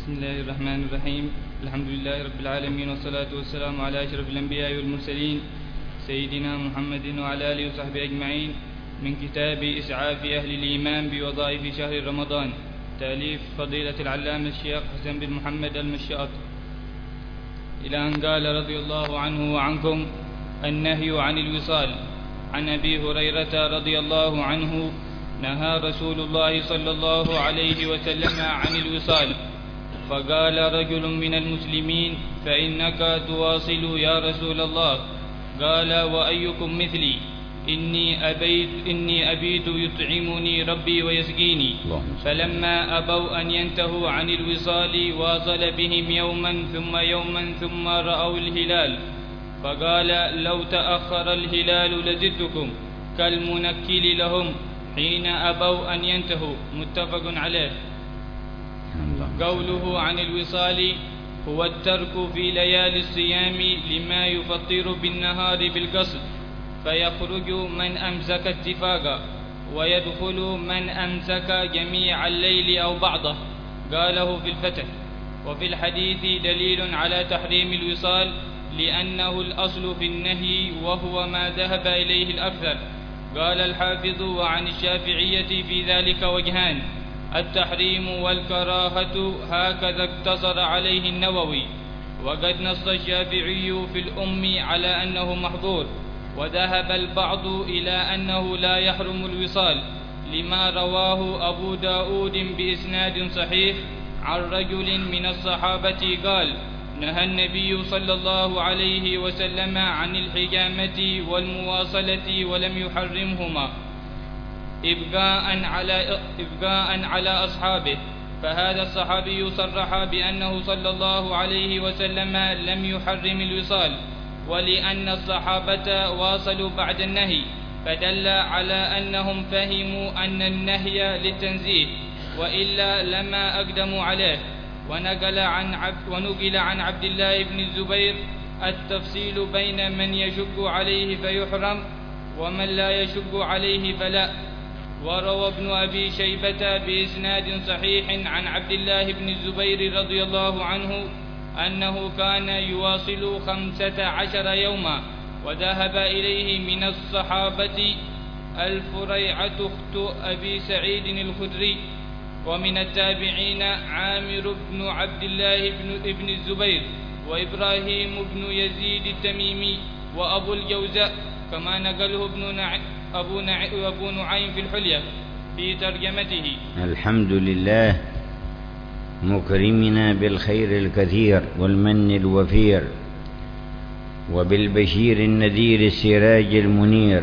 بسم الله الرحمن الرحيم. الحمد لله رب العالمين، والصلاة والسلام على أشرف الأنبياء والمرسلين سيدنا محمد وعلى آله وصحبه أجمعين. من كتاب إسعاف أهل الإيمان بوظائف شهر رمضان، تأليف فضيلة العلامة الشيخ حسن بن محمد المشاط، إلى أن قال رضي الله عنه وعنكم: النهي عن الوصال. عن أبي هريرة رضي الله عنه: نهى رسول الله صلى الله عليه وسلم عن الوصال، فقال رجل من المسلمين: فإنك تواصل يا رسول الله؟ قال: وأيكم مثلي؟ إني أبيت يطعمني ربي ويسقيني. فلما أبوا أن ينتهوا عن الوصال واصل بهم يوما ثم رأوا الهلال، فقال: لو تأخر الهلال لزدتكم، كالمنكل لهم حين أبوا أن ينتهوا. متفق عليه. قوله عن الوصال هو الترك في ليالي الصيام لما يفطر بالنهار بالقصد، فيخرج من أمسك اتفاقا، ويدخل من أمسك جميع الليل أو بعضه. قاله في الفتح. وفي الحديث دليل على تحريم الوصال، لأنه الأصل في النهي وهو ما ذهب إليه الأكثر. قال الحافظ: وعن الشافعية في ذلك وجهان: التحريم والكراهة، هكذا اقتصر عليه النووي. وقد نص الشافعي في الأم على أنه محظور، وذهب البعض إلى أنه لا يحرم الوصال، لما رواه أبو داود بإسناد صحيح عن رجل من الصحابة قال: نهى النبي صلى الله عليه وسلم عن الحجامة والمواصلة ولم يحرمهما إبقاء على أصحابه. فهذا الصحابي صرح بأنه صلى الله عليه وسلم لم يحرم الوصال، ولأن الصحابة واصلوا بعد النهي، فدل على أنهم فهموا أن النهي للتنزيه، وإلا لما أقدموا عليه. ونقل عن عبد الله بن الزبير التفصيل بين من يشق عليه فيحرم ومن لا يشق عليه فلا. وروى ابن أبي شيبة بإسناد صحيح عن عبد الله بن الزبير رضي الله عنه أنه كان يواصل 15 يوما، وذهب إليه من الصحابة الفريعة أخت أبي سعيد الخدري، ومن التابعين عامر بن عبد الله بن الزبير، وإبراهيم بن يزيد التميمي، وأبو الجوزاء، كما نقله أبو نعيم في الحلية في ترجمته. الحمد لله مكرمنا بالخير الكثير والمن الوفير، وبالبشير النذير السراج المنير،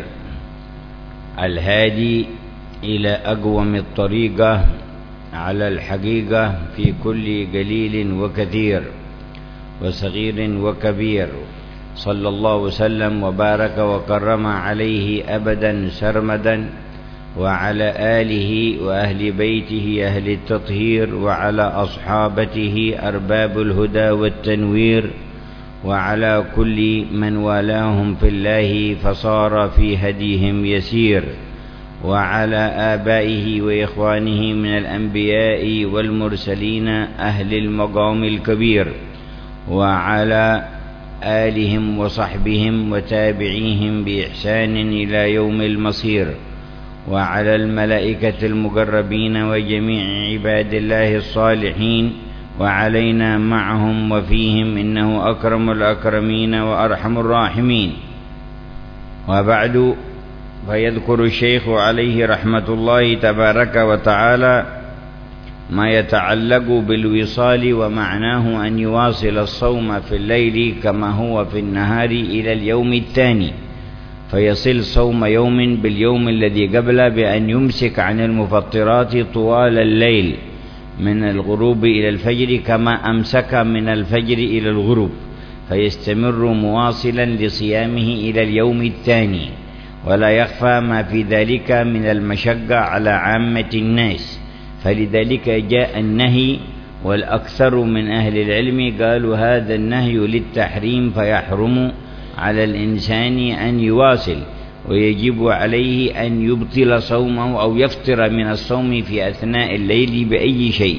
الهادي إلى أقوم الطريقة على الحقيقة في كل قليل وكثير وصغير وكبير. صلى الله وسلم وبارك وكرم عليه أبدا سرمدا، وعلى آله وأهل بيته أهل التطهير، وعلى أصحابته أرباب الهدى والتنوير، وعلى كل من والاهم في الله فصار في هديهم يسير، وعلى آبائه وإخوانه من الأنبياء والمرسلين أهل المقام الكبير، وعلى آلهم وصحبهم وتابعيهم بإحسان إلى يوم المصير، وعلى الملائكة المقربين وجميع عباد الله الصالحين، وعلينا معهم وفيهم، إنه أكرم الأكرمين وأرحم الراحمين. وبعد، فيذكر الشيخ عليه رحمة الله تبارك وتعالى ما يتعلق بالوصال، ومعناه أن يواصل الصوم في الليل كما هو في النهار إلى اليوم الثاني، فيصل صوم يوم باليوم الذي قبله بأن يمسك عن المفطرات طوال الليل من الغروب إلى الفجر، كما أمسك من الفجر إلى الغروب، فيستمر مواصلا لصيامه إلى اليوم الثاني. ولا يخفى ما في ذلك من المشقة على عامة الناس، فلذلك جاء النهي. والأكثر من أهل العلم قالوا هذا النهي للتحريم، فيحرم على الإنسان أن يواصل، ويجب عليه أن يبطل صومه أو يفطر من الصوم في أثناء الليل بأي شيء،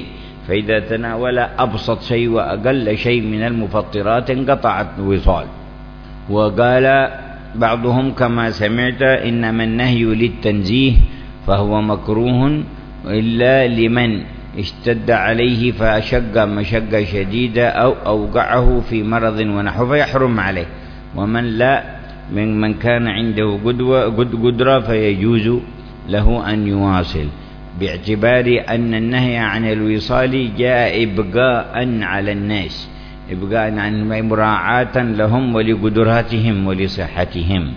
فإذا تناول أبسط شيء وأقل شيء من المفطرات انقطعت الوصال. وقال بعضهم كما سمعت إنما النهي للتنزيه فهو مكروه إلا لمن اشتد عليه فأشق مشقة شديدة أو أوقعه في مرض ونحو فيحرم عليه، ومن لا من كان عنده قدرة فيجوز له أن يواصل، باعتبار أن النهي عن الوصال جاء إبقاء على الناس، إبقاء عن مراعاة لهم ولقدراتهم ولصحتهم.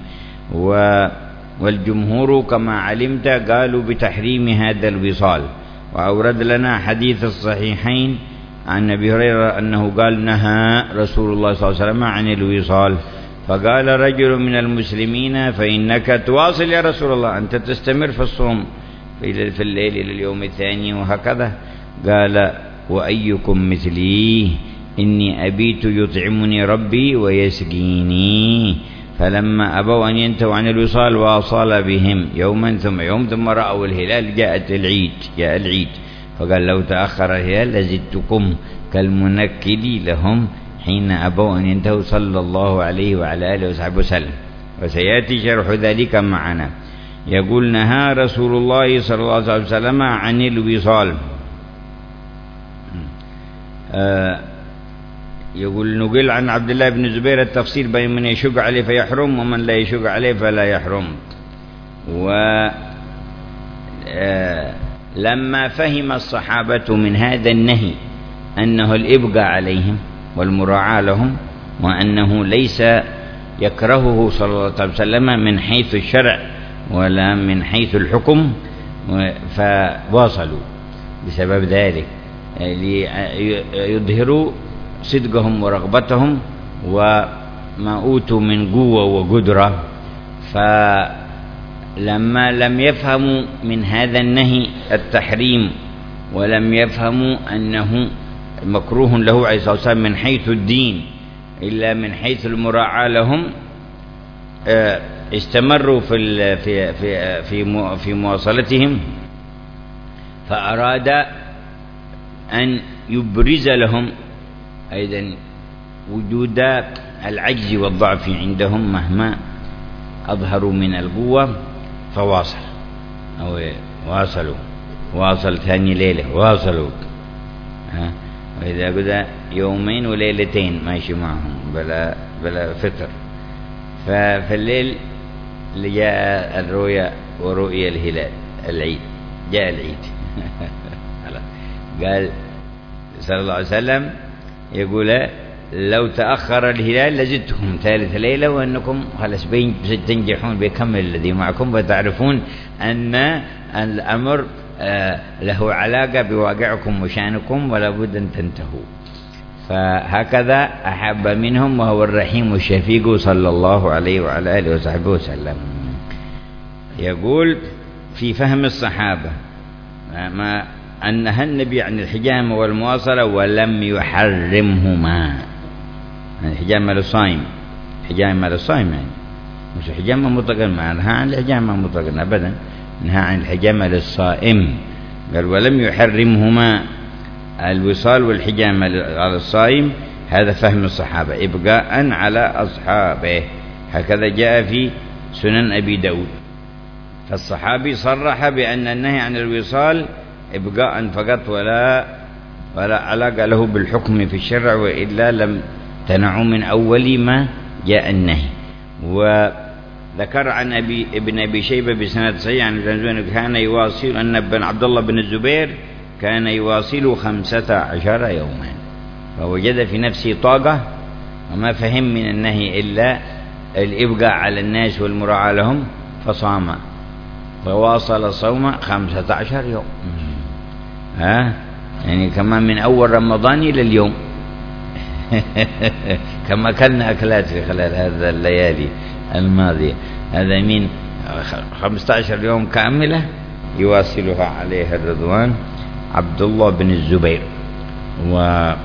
والجمهور كما علمت قالوا بتحريم هذا الوصال. وأورد لنا حديث الصحيحين عن أبي هريرة أنه قال نهى رسول الله صلى الله عليه وسلم عن الوصال، فقال رجل من المسلمين فإنك تواصل يا رسول الله، أنت تستمر في الصوم في الليل إلى اليوم الثاني وهكذا. قال وأيكم مثلي إني أبيت يطعمني ربي ويسقيني، فلما أبوا أن ينتهوا عن الوصال واصل بهم يوما ثم يوم ثم رأوا الهلال جاء العيد فقال لو تأخر الهلال لزدتكم كالمنكد لهم حين أبوا أن ينتهوا صلى الله عليه وعلى آله وصحبه وسلم. وسيأتي شرح ذلك معنا. يقول نهى رسول الله صلى الله عليه وسلم عن الوصال. يقول نقل عن عبد الله بن الزبير التفصيل بين من يشق عليه فيحرم ومن لا يشق عليه فلا يحرم. ولما فهم الصحابة من هذا النهي أنه الإبقاء عليهم والمراعاة لهم، وأنه ليس يكرهه صلى الله عليه وسلم من حيث الشرع ولا من حيث الحكم، فواصلوا بسبب ذلك ليظهروا صدقهم ورغبتهم وما أوتوا من قوة وقدرة. فلما لم يفهموا من هذا النهي التحريم ولم يفهموا أنه مكروه له عليه الصلاة والسلام من حيث الدين إلا من حيث المراعاة لهم، استمروا في مواصلتهم، فأراد أن يبرز لهم أيضا وجود العجز والضعف عندهم مهما أظهروا من القوة، فواصل أو واصل ثاني ليلة واصلوا، وإذا قد يومين وليلتين ماشي معهم بلا فطر. ففي الليل جاء الرؤيا ورؤيا الهلال العيد، جاء العيد قال صلى الله عليه وسلم يقول لو تأخر الهلال لزدتكم ثالث ليلة وأنكم خلاص تنجحون بكمل الذي معكم وتعرفون أن الأمر له علاقة بواقعكم وشانكم ولا بد أن تنتهوا. فهكذا أحب منهم وهو الرحيم الشفيق صلى الله عليه وعلى آله وصحبه وسلم. يقول في فهم الصحابة ما أن نهى النبي عن الحجامة والمواصلة ولم يحرمهما. الحجامة للصائم، حجامة للصائم يعني مش حجامة مطلقا، ما نهى عن الحجامة مطلقا أبدا، نهى عن الحجامة للصائم. قال ولم يحرمهما الوصال والحجامة على الصائم. هذا فهم الصحابة إبقاء على أصحابه، هكذا جاء في سنن أبي داود. فالصحابي صرح بأن النهي عن الوصال إبقاء فقط ولا علاقة له بالحكم في الشرع، وإلا لم تنعوا من أول ما جاء النهي. وذكر عن ابن أبي شيبة بسند صحيح عن ابن كان يواصل أن ابن عبد الله بن الزبير كان يواصل 15 يوما، فوجد في نفسه طاقة وما فهم من النهي إلا الإبقاء على الناس والمراعاة لهم، فصام فواصل صوم 15 يوم، يعني كمان من أول رمضان إلى اليوم كما أكلنا أكلات في خلال هذا الليالي الماضية. هذا من 15 يوم كاملة يواصلها عليه الرضوان عبد الله بن الزبير. وأمه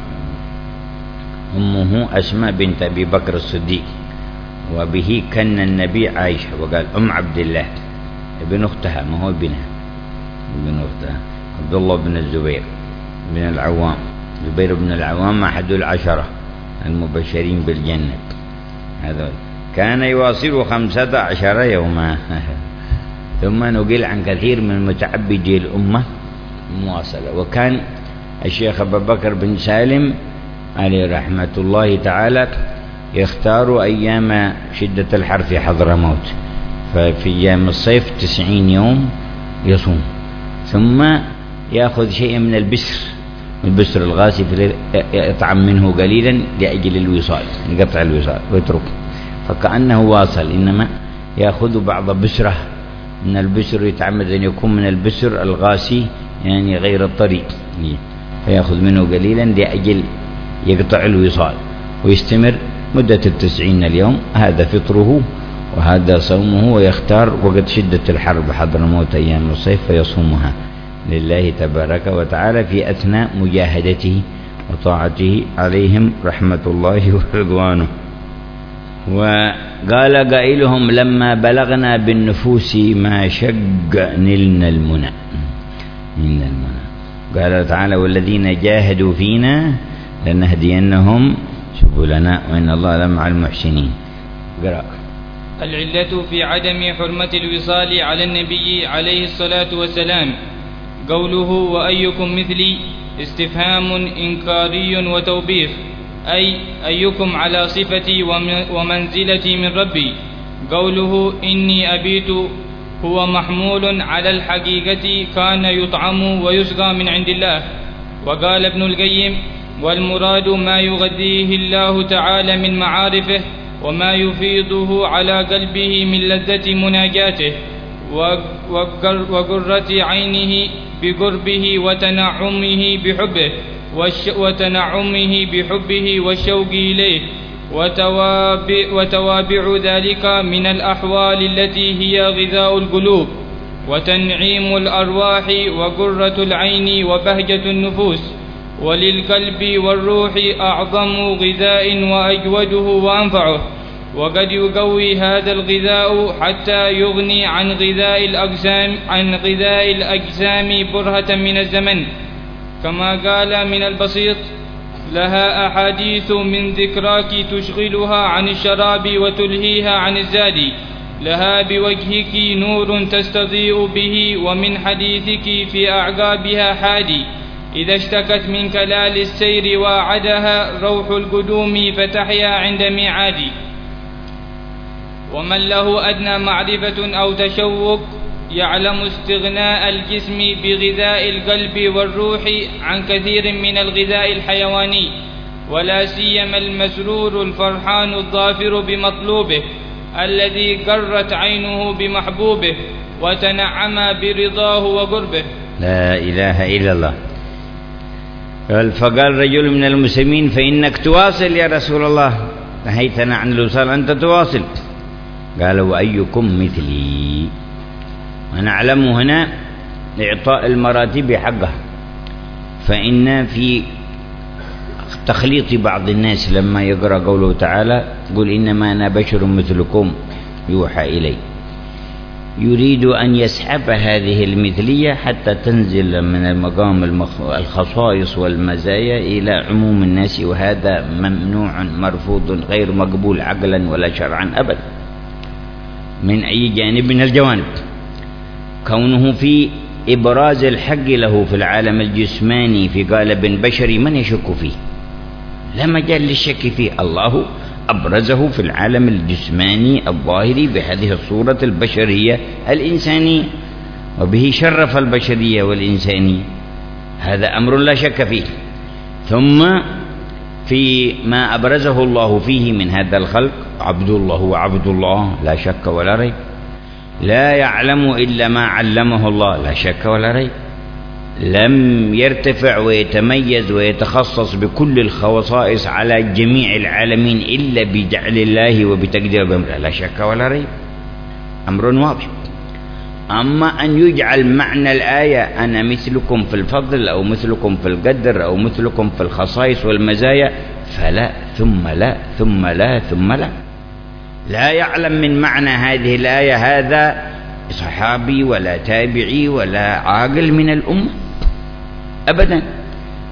أسماء بنت أبي بكر الصديق، وبه كن النبي عائشة، وقال أم عبد الله ابن أختها، ما هو ابنها، ابن أختها عبد الله بن الزبير. بن العوام. زبير بن العوام أحد العشرة المبشرين بالجنة، هذا كان يواصل 15 يوما. ثم نقل عن كثير من متعبدي الأمة مواصلة. وكان الشيخ أبو بكر بن سالم عليه رحمة الله تعالى يختار أيام شدة الحر في حضرموت، ففي أيام الصيف 90 يوم يصوم، ثم يأخذ شيئا من البسر الغاسي يطعم منه قليلا لأجل الوصال، يقطع الوصال ويترك، فكأنه واصل، إنما يأخذ بعض بسرة من البسر، يتعمد أن يكون من البسر الغاسي يعني غير الطري، فيأخذ منه قليلا لأجل يقطع الوصال، ويستمر مدة 90 اليوم. هذا فطره وهذا صومه، ويختار وقت شدة الحر بحضرموت أيام الصيف فيصومها لله تبارك وتعالى في أثناء مجاهدته وطاعته عليهم رحمة الله ورضوانه. وقال قائلهم: لما بلغنا بالنفوس ما شق نلنا المنى. قال تعالى: والذين جاهدوا فينا لنهدينهم سبلنا وإن الله لمع المحسنين. قرأ. العلة في عدم حرمة الوصال على النبي عليه الصلاة والسلام قوله: وأيكم مثلي، استفهام إنكاري وتوبيخ، أي أيكم على صفتي ومنزلتي من ربي. قوله: إني أبيت هو محمول على الحقيقة، كان يطعم ويسقى من عند الله. وقال ابن القيم: والمراد ما يغذيه الله تعالى من معارفه وما يفيضه على قلبه من لذة مناجاته وقرة عينه بقربه وتنعمه بحبه والشوق إليه، وتوابع ذلك من الأحوال التي هي غذاء القلوب وتنعيم الأرواح وقرة العين وبهجة النفوس. وللقلب والروح أعظم غذاء وأجوده وأنفعه، وقد يقوي هذا الغذاء حتى يغني عن غذاء الأجسام برهة من الزمن، كما قال: من البسيط لها أحاديث من ذكراك تشغلها عن الشراب وتلهيها عن الزاد، لها بوجهك نور تستضيء به ومن حديثك في أعقابها حادي، إذا اشتكت من كلال السير واعدها روح القدوم فتحيا عند ميعاد. ومن له أدنى معرفة أو تشوق يعلم استغناء الجسم بغذاء القلب والروح عن كثير من الغذاء الحيواني، ولا سيما المسرور الفرحان الظافر بمطلوبه الذي قرت عينه بمحبوبه وتنعم برضاه وقربه. لا إله إلا الله. فقال رجل من المسلمين: فإنك تواصل يا رسول الله، نهيتنا عن الوصال، أنت تواصل. قال: وأيكم مثلي. ونعلم هنا إعطاء المراتب حقها، فإن في تخليط بعض الناس لما يقرأ قوله تعالى: قل إنما أنا بشر مثلكم يوحى إلي، يريد أن يسحب هذه المثلية حتى تنزل من المقام الخصائص والمزايا إلى عموم الناس، وهذا ممنوع مرفوض غير مقبول عقلا ولا شرعا أبدا من أي جانب من الجوانب. كونه في إبراز الحق له في العالم الجسماني في قالب بشري من يشك فيه، لا مجال للشك فيه. الله أبرزه في العالم الجسماني الظاهري بهذه الصورة البشرية الإنسانية، وبه شرف البشرية والإنسانية، هذا أمر لا شك فيه. ثم في ما أبرزه الله فيه من هذا الخلق، عبد الله وعبد الله لا شك ولا ريب، لا يعلم إلا ما علمه الله لا شك ولا ريب، لم يرتفع ويتميز ويتخصص بكل الخصائص على جميع العالمين إلا بجعل الله وبتقدير بأمره لا شك ولا ريب، أمر واضح. أما أن يجعل معنى الآية أنا مثلكم في الفضل أو مثلكم في القدر أو مثلكم في الخصائص والمزايا، فلا ثم لا ثم لا ثم لا. لا يعلم من معنى هذه الآية هذا صحابي ولا تابعي ولا عاقل من الأمة أبدا،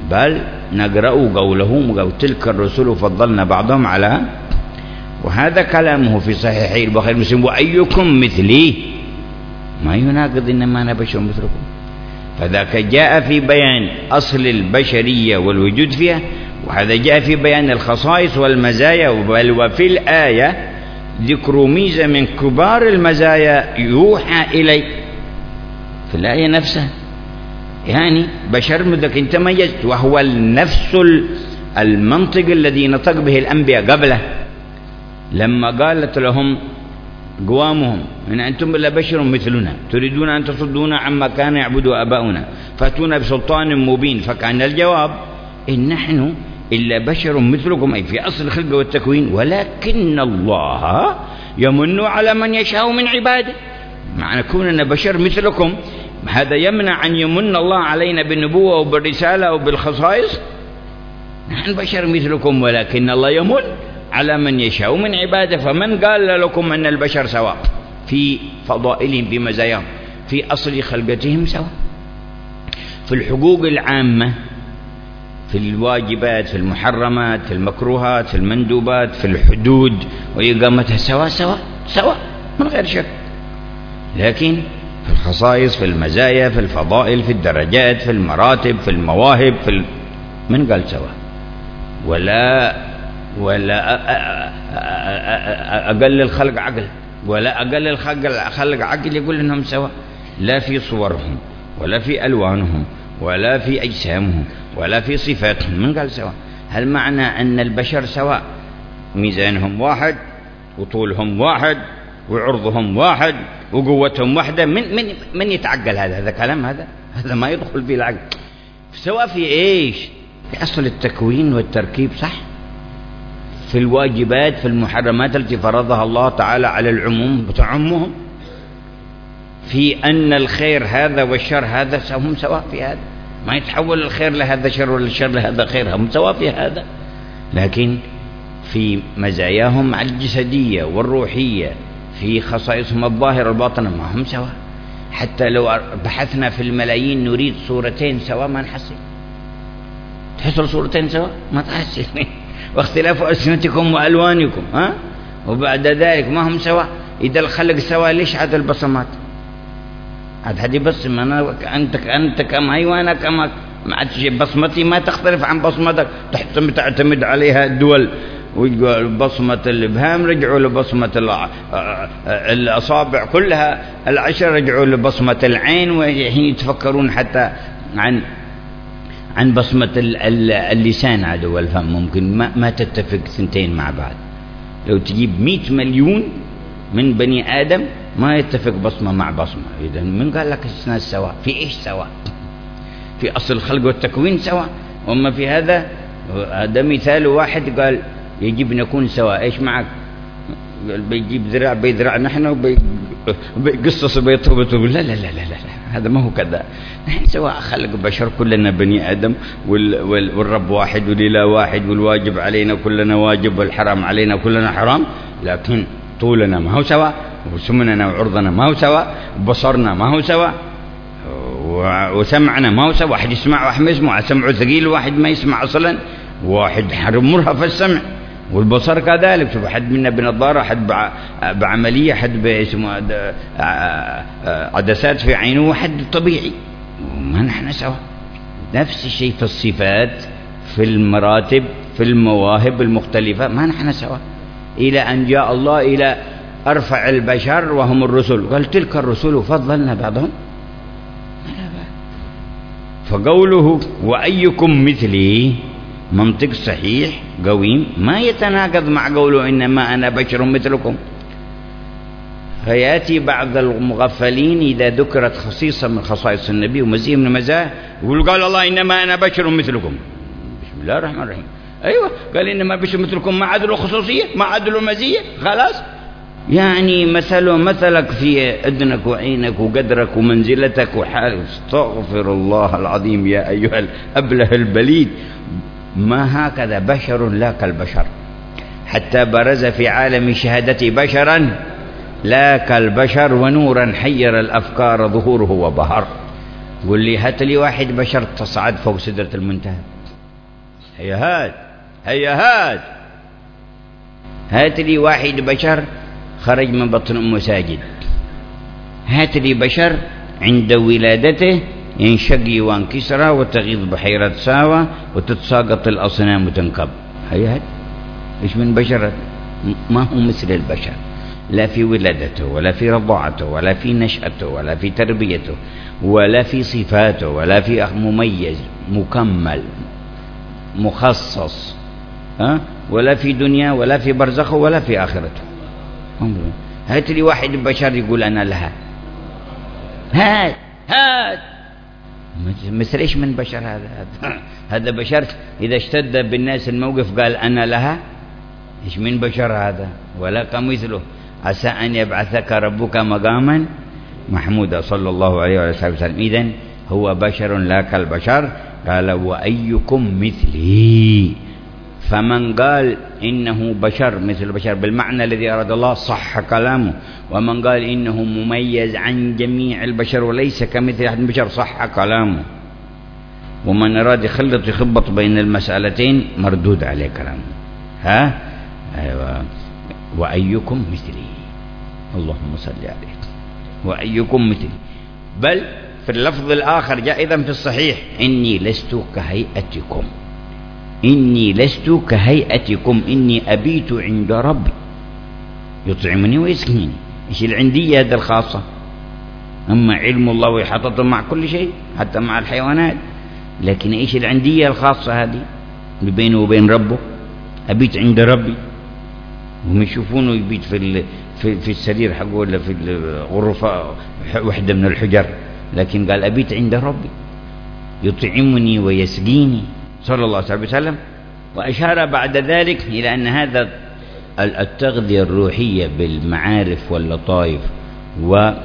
بل نقرأ قوله تلك الرسل فضلنا بعضهم على، وهذا كلامه في صحيح البخاري ومسلم وأيكم مثلي، ما يناقض إنما أنا بشر مثلكم. فذاك جاء في بيان أصل البشرية والوجود فيها، وهذا جاء في بيان الخصائص والمزايا. بل وفي الآية ذكر ميزة من كبار المزايا يوحى إلي في الآية نفسها، يعني بشر مذك تميزت، وهو نفس المنطق الذي نطق به الأنبياء قبله لما قالت لهم قوامهم إن أنتم إلا بشر مثلنا تريدون أن تصدونا عما كان يعبد آباؤنا فأتونا بسلطان مبين. فكان الجواب إن نحن إلا بشر مثلكم، أي في أصل الخلق والتكوين، ولكن الله يمن على من يشاء من عباده. معنى كوننا بشر مثلكم هذا يمنع أن يمن الله علينا بالنبوة وبالرسالة وبالخصائص. نحن بشر مثلكم ولكن الله يمن على من يشاء من عباده. فمن قال لكم أن البشر سواء في فضائلهم في مزاياهم في أصل خلقتهم سواء، في الحقوق العامة، في الواجبات، في المحرمات، في المكروهات، في المندوبات، في الحدود وإقامتها سواء سواء سواء من غير شك. لكن في الخصائص، في المزايا، في الفضائل، في الدرجات، في المراتب، في المواهب، من قال سواء؟ ولا أقل الخلق عقل، ولا أقل الخلق عقل يقول إنهم سواء، لا في صورهم ولا في ألوانهم ولا في أجسامهم ولا في صفاتهم. من قال سواء؟ هل معنى أن البشر سواء ميزانهم واحد وطولهم واحد وعرضهم واحد وقوتهم واحدة؟ من يتعقل هذا كلام، هذا ما يدخل في العقل. سواء في إيش؟ في أصل التكوين والتركيب صح، في الواجبات، في المحرمات التي فرضها الله تعالى على العموم بتعمهم، في أن الخير هذا والشر هذا هم سواء في هذا، ما يتحول الخير لهذا شر ولا الشر لهذا خير، هم سواء في هذا. لكن في مزاياهم الجسدية والروحية، في خصائصهم الظاهرة والباطنة ما هم سواء. حتى لو بحثنا في الملايين نريد صورتين سواء ما نحصل. تحصل صورتين سواء ما تحصل. واختلاف ألسنتكم وألوانكم وبعد ذلك ما هم سواء. إذا الخلق سواء ليش عاد البصمات؟ هذه بصمة، أنت كما هي وأنا كما، ما عاد بصمتي ما تختلف عن بصمتك، تعتمد عليها الدول. بصمة الإبهام رجعوا لبصمة الأصابع كلها العشر، رجعوا لبصمة العين، وحين يتفكرون حتى عن بصمة اللسان عدو والفم. ممكن ما تتفق ثنتين مع بعض. لو تجيب 100 مليون من بني آدم ما يتفق بصمة مع بصمة. إذا من قال لك الناس سواء؟ في إيش سواء؟ في أصل الخلق والتكوين سواء. وما في هذا مثال واحد قال يجب أن نكون سواء. إيش معك؟ قال بيجيب ذراع بيذراع نحن وبيقصص بيطوبة. لا لا لا لا لا، هذا ما هو كذا. نحن سواء خلق بشر كلنا بني آدم، والرب واحد والإله واحد، والواجب علينا كلنا واجب والحرام علينا كلنا حرام. لكن طولنا ما هو سواء، وسمننا وعرضنا ما هو سواء، وبصرنا ما هو سواء، وسمعنا ما هو سواء. واحد يسمع واحد ما يسمع، سمعه ثقيل واحد ما يسمع أصلا، واحد مرهف السمع والبصر كذلك. شوف حد منا بنظارة، حد بعملية، حد باسمه عدسات في عينه، وحد طبيعي. ما نحن سواء. نفس الشيء في الصفات، في المراتب، في المواهب المختلفة، ما نحن سواء. إلى أن جاء الله إلى أرفع البشر وهم الرسل، قال تلك الرسل فضلنا بعضهم. فقوله وأيكم مثلي منطق صحيح قويم، ما يتناقض مع قوله إنما أنا بشر مثلكم. فيأتي بعض المغفلين إذا ذكرت خصيصة من خصائص النبي ومزية من مزاه يقول قال الله إنما أنا بشر مثلكم. بسم الله الرحمن الرحيم. أيوة، قال إنما بشر مثلكم، ما عدلوا خصوصية، ما عدلوا مزية، خلاص. يعني مثلك في أذنك وعينك وقدرك ومنزلتك وحالك. استغفر الله العظيم يا أيها الأبله البليد. ما هكذا بشر لا كالبشر، حتى برز في عالم شهادتي بشرا لا كالبشر، ونورا حير الأفكار ظهوره وبهر. قل لي هات لي واحد بشر تصعد فوق سدرة المنتهى، هيا هات لي واحد بشر خرج من بطن أمه ساجد، هات لي بشر عند ولادته ينشق وانكسر وتغيض بحيرة ساوى وتتساقط الأصنام وتنكب. هيا إيش من بشر؟ ما هو مثل البشر، لا في ولادته ولا في رضاعته ولا في نشأته ولا في تربيته ولا في صفاته ولا في مميز مكمل مخصص، ولا في دنيا ولا في برزخه ولا في آخرته. هات لي واحد بشر يقول أنا لها. هات مثل إيش من بشر هذا بشر إذا اشتد بالناس الموقف قال أنا لها. إيش من بشر هذا؟ ولا كمثله، عسى أن يبعثك ربك مقاما محمودا صلى الله عليه وسلم. إذن هو بشر لا كالبشر. قال وأيكم مثلي، فمن قال إنه بشر مثل البشر بالمعنى الذي أراد الله صح كلامه، ومن قال إنه مميز عن جميع البشر وليس كمثل أحد البشر صح كلامه. ومن أراد يخبط بين المسألتين مردود عليه كلامه. أيوة. وأيكم مثلي، اللهم صل عليه، وأيكم مثلي. بل في اللفظ الآخر جاء أيضا في الصحيح إني لست كهيئتكم، إني لست كهيئتكم، إني أبيت عند ربي يطعمني ويسقيني. إيش العندية هذا الخاصة؟ أما علم الله ويحطط مع كل شيء حتى مع الحيوانات، لكن إيش العندية الخاصة هذه بينه وبين ربه؟ أبيت عند ربي. هم يشوفونه يبيت في السرير حقه ولا في الغرفة وحدة من الحجر، لكن قال أبيت عند ربي يطعمني ويسقيني صلى الله عليه وسلم. وأشار بعد ذلك إلى أن هذا التغذية الروحية بالمعارف واللطائف ومعاني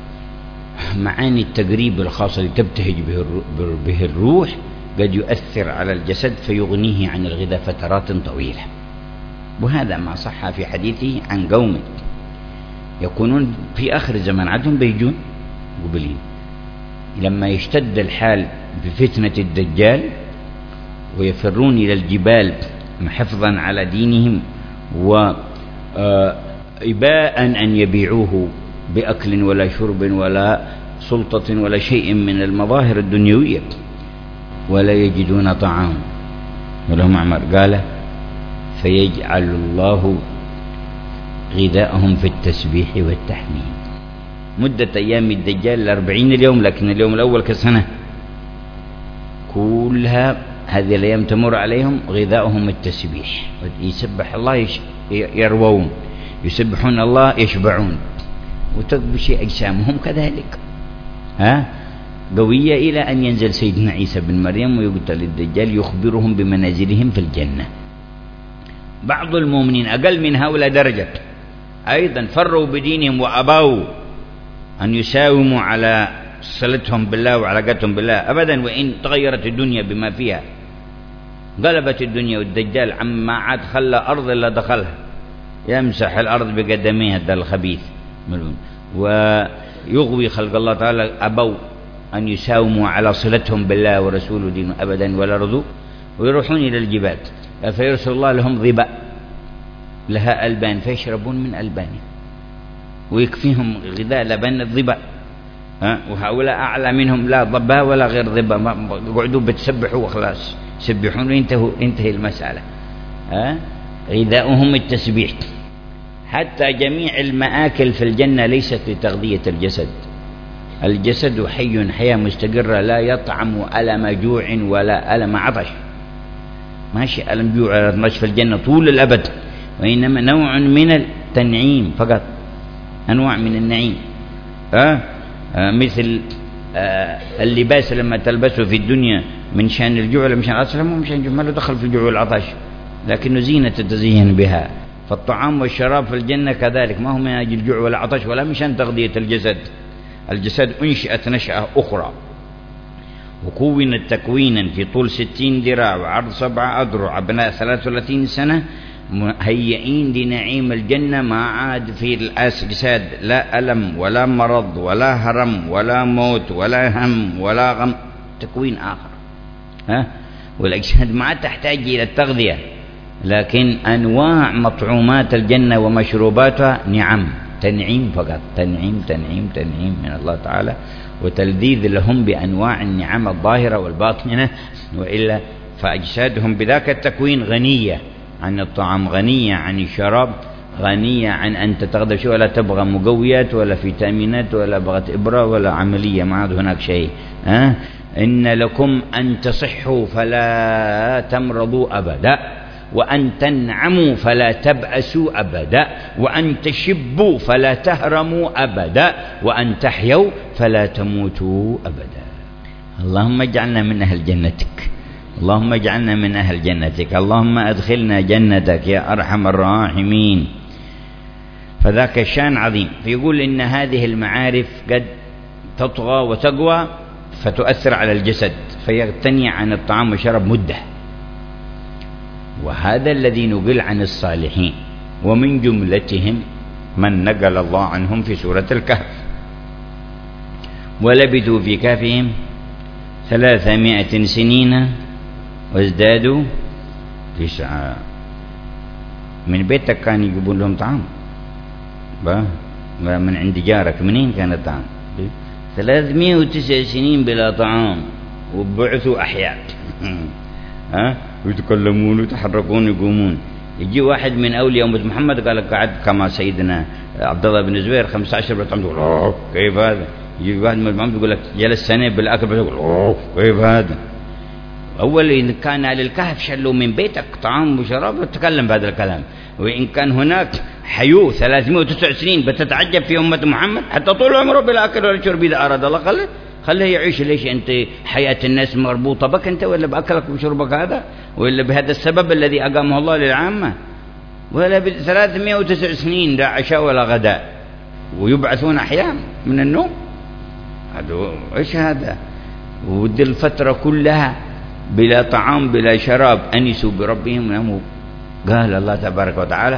التقريب الخاصة اللي تبتهج به الروح قد يؤثر على الجسد فيغنيه عن الغذاء فترات طويلة. وهذا ما صح في حديثه عن قوم يكونون في آخر الزمان عندهم بيجون قبلين لما يشتد الحال بفتنة الدجال ويفرون إلى الجبال حفظا على دينهم وإباء أن يبيعوه بأكل ولا شرب ولا سلطة ولا شيء من المظاهر الدنيوية، ولا يجدون طعام ولهم عمر. قال فيجعل الله غذاءهم في التسبيح والتحميد. مدة أيام الدجال 40 اليوم، لكن اليوم الأول كسنة كلها هذه الأيام تمر عليهم غذاؤهم التسبيح، يسبح الله يروون، يسبحون الله يشبعون، وتكبشي أجسامهم كذلك قوية إلى أن ينزل سيدنا عيسى بن مريم ويقتل الدجال يخبرهم بمنازلهم في الجنة. بعض المؤمنين أقل من هؤلاء درجة أيضا فروا بدينهم وأبوا أن يساوموا على صلتهم بالله وعلاقتهم بالله أبدا، وإن تغيرت الدنيا بما فيها، قلبت الدنيا والدجال عما عاد خلى أرض إلا دخلها يمسح الأرض بقدميه هذا الخبيث ويغوي خلق الله تعالى. أبوا أن يساوموا على صلتهم بالله ورسوله دينه أبدا ولا رضوا، ويروحون إلى الجبال فيرسل الله لهم ظباء لها ألبان فيشربون من ألبانها ويكفيهم غذاء لبن الظباء. وهؤلاء أعلى منهم لا ضباء ولا غير ضباء، قعدوا بتسبحوا وخلاص يسبحون وينتهي المسألة. غذاؤهم التسبيح. حتى جميع المآكل في الجنة ليست لتغذية الجسد، الجسد حي حياة مستقرة لا يطعم ألم جوع ولا ألم عطش، ماشي ألم جوع ولا عطش في الجنة طول الأبد، وإنما نوع من التنعيم فقط، أنواع من النعيم. مثل اللباس لما تلبسه في الدنيا من شان الجوع ولا من شان العطش، مو من شان الجوع، ما له دخل في الجوع والعطش، لكنه زينة تتزين بها. فالطعام والشراب في الجنة كذلك ما هو من أجل الجوع ولا عطش ولا من شان تغذية الجسد. الجسد أنشأت نشأة أخرى وكونت تكوينا في طول 60 ذراع وعرض 7 أذرع، أبناء 33 سنة مهيئين لنعيم الجنة، ما عاد في الأجساد لا ألم ولا مرض ولا هرم ولا موت ولا هم ولا غم، تكوين آخر. والأجساد ما تحتاج إلى التغذية، لكن أنواع مطعومات الجنة ومشروباتها نعم، تنعيم فقط، تنعيم تنعيم تنعيم من الله تعالى، وتلذيذ لهم بأنواع النعم الظاهرة والباطنة. وإلا فأجسادهم بذاك التكوين غنية عن الطعام، غنية عن الشراب، غنية عن أن تتغذى شيء، ولا تبغى مقويات ولا فيتامينات ولا بغت إبرة ولا عملية، ما عاد هناك شيء. إن لكم أن تصحوا فلا تمرضوا أبدا، وأن تنعموا فلا تبأسوا أبدا، وأن تشبوا فلا تهرموا أبدا، وأن تحيوا فلا تموتوا أبدا. اللهم اجعلنا من أهل جنتك، اللهم اجعلنا من أهل جنتك، اللهم أدخلنا جنتك يا أرحم الراحمين. فذاك الشان عظيم. فيقول إن هذه المعارف قد تطغى وتقوى فتؤثر على الجسد فيغتني عن الطعام والشراب مدة، وهذا الذي نقل عن الصالحين، ومن جملتهم من نقل الله عنهم في سورة الكهف: ولبثوا في كهفهم 300 سنين وازدادوا 9. من بيتك كان يجيبون لهم طعام، من عند جارك منين كان الطعام؟ 309 سنين بلا طعام، وبعثوا أحياء ويتكلمون ويتحركون ويقومون. يجي واحد من أولياء أمة محمد قال قعد كما سيدنا عبد الله بن الزبير 15 بطعم، تقول كيف هذا؟ يجي واحد من محمد يقول لك جلس سنة بالأكل، تقول كيف هذا؟ أول إن كان أهل الكهف شلوا من بيتك طعام وشراب تتكلم بهذا الكلام، وإن كان هناك حيو 309 سنين بتتعجب في أمة محمد حتى طول عمره بلا أكل ولا شرب. إذا أراد الله خليه يعيش. ليش أنت حياة الناس مربوطة بك أنت، ولا بأكلك وشربك هذا، ولا بهذا السبب الذي أقامه الله للعامة؟ ولا 309 سنين لا عشاء ولا غداء، ويبعثون أحياء من النوم. هذا إيش هذا؟ ودي الفترة كلها بلا طعام بلا شراب، أنسوا بربهم وناموا. قال الله تبارك وتعالى: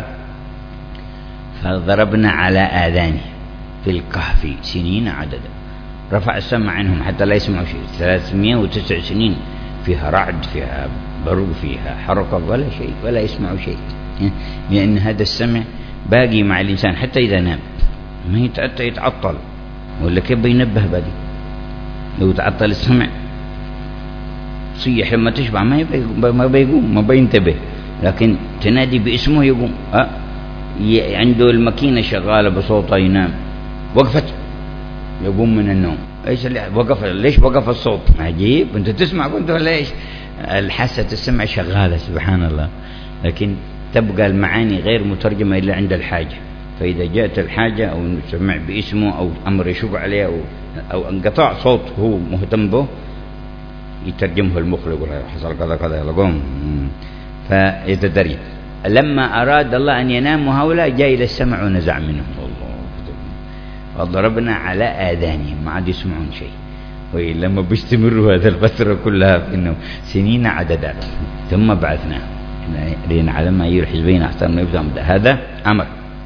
فضربنا على آذانه في الكهف سنين عددا. رفع السمع عنهم حتى لا يسمعوا شيء. 309 سنين فيها رعد، فيها برق، فيها حركة، ولا شيء، ولا يسمعوا شيء، لأن هذا السمع باقي مع الإنسان حتى إذا نام، ما يتعطل. ولا كيف بينبه بدي؟ لو تعطل السمع صيح لما تشبع ما بيقوم، ما بينتبه، لكن تنادي باسمه يقوم. عنده الماكينة شغالة بصوتها ينام، وقفت يقوم من النوم. ايش اللي وقف؟ ليش وقف الصوت؟ عجيب، انت تسمع كنت ولا ايش؟ الحاسة السمع شغالة سبحان الله، لكن تبقى المعاني غير مترجمة إلا عند الحاجة. فإذا جاءت الحاجة أو سمع باسمه أو أمر يشق عليه أو انقطاع صوت هو مهتم به، يترجمه المخ يقول حصل كذا كذا يلا قوم، فيتدرج. لما أراد الله أن يناموا هؤلاء جاء إلى السمع ونزع منهم الله، فضربنا على آذانهم ما عاد يسمعون شيء. ولما بيستمروا هذا الفترة كلها في إنه سنين عددات ثم بعثنا لنعلم أي الحزبين أحسن ما يفهم. هذا أمر.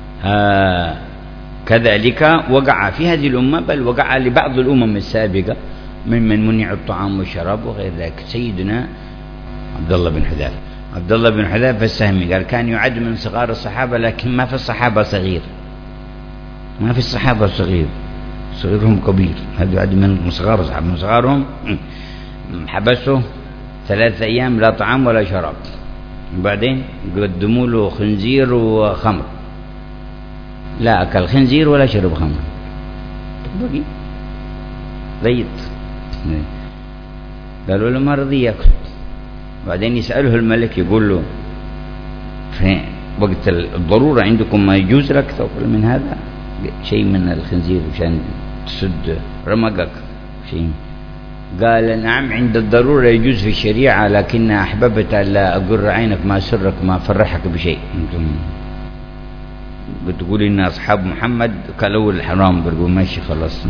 كذلك وقع في هذه الأمة، بل وقع لبعض الأمم السابقة ممن منع الطعام والشراب وغير ذلك. سيدنا عبد الله بن حذافة، عبد الله بن حذافة السهمي قال كان يعد من صغار الصحابة، لكن ما في الصحابة صغير، ما في الصحابة صغير، صغيرهم كبير. هذا يعد من صغار الصحابة. من صغارهم حبسه 3 أيام لا طعام ولا شراب، وبعدين قدموا له خنزير وخمر، لا أكل خنزير ولا شرب خمر، بقي ليط. قالوا له ما رضي يأكل. بعدين يسأله الملك يقول له في وقت الضرورة عندكم ما يجوز لك تأكل من هذا شيء من الخنزير عشان تسد رمقك شيء؟ قال نعم عند الضرورة يجوز في الشريعة، لكن أحببت لا أقر عينك ما سرك ما فرحك بشيء. بتقول إن أصحاب محمد كلوا الحرام، بقول ماشي خلاص.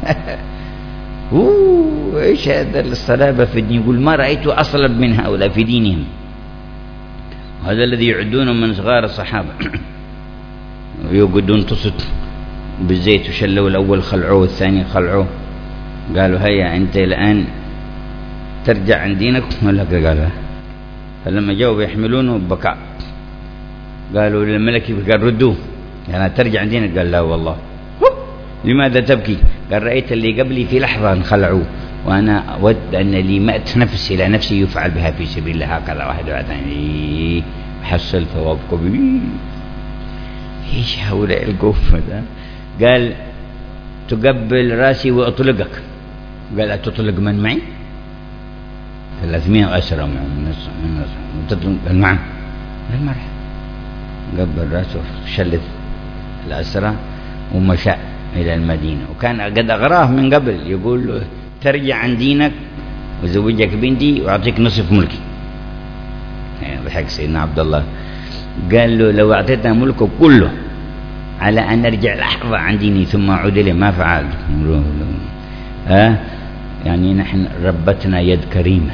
إيش هذا الصلابة في الدين؟ يقول ما رأيت أصلب من هؤلاء في دينهم. هذا الذي يعدونه من صغار الصحابة. يقعدون تصد بالزيت وشلوا الأول خلعوه والثاني خلعوه، قالوا هيا أنت الآن ترجع عن دينك ولا قال لا. فلما جاءوا يحملونه بكى، قالوا للملك قال ردوه يعني ترجع عن دينك، قال لا والله. لماذا تبكي؟ قال رأيت اللي قبلي في لحظة انخلعوا، وأنا أود أن لي 100 نفس إلى نفسي يفعل بها في سبيل الله، هكذا واحد يعني حصل ثواب كبير. إيش هؤلاء القوم هذا؟ قال تقبل راسي وأطلقك. قال أتطلق من معي؟ 300 أسرى من تطلق. قال نعم. قال مرحبا. قبل راسه شلت الأسرى ومشى إلى المدينة، وكان قد أغراه من قبل يقول له ترجع عن دينك وزوجك بنتي وأعطيك نصف ملكي. ضحك سيدنا عبد الله، قال له لو أعطيتنا ملكه كله على أن نرجع لحظة عن ديني ثم أعود إليه ما فعل. يعني نحن ربتنا يد كريمة،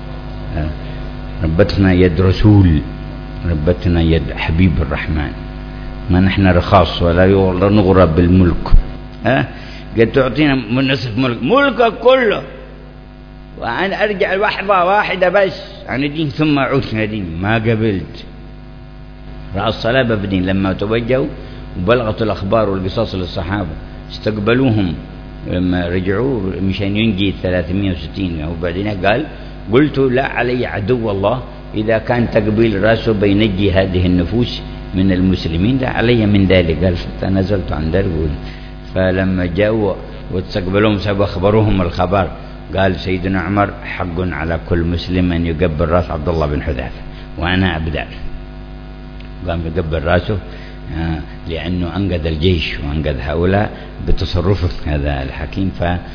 ربتنا يد رسول، ربتنا يد حبيب الرحمن، ما نحن رخاص ولا نغرب بالملك. قد تعطينا من نصف ملكك كله وأنا أرجع لحظة واحدة بس عن الدين ثم أعود إلى ديني. ما قبلت. رأى الصلابة بدين لما توجهوا وبلغت الأخبار والقصص للصحابة استقبلوهم لما رجعوا مشان ينجي 360. وبعدين قال قلت لا علي عدو الله إذا كان تقبيل رأسه بينجي هذه النفوس من المسلمين، لا علي من ذلك. قال فنزلت عن ذلك. فلما جاءوا واستقبلوهم أخبروهم الخبر، قال سيدنا عمر حق على كل مسلم أن يقبل رأس عبد الله بن حذافة وأنا أبدأ. قام يقبل رأسه لأنه أنقذ الجيش وأنقذ هؤلاء بتصرفه هذا الحكيم.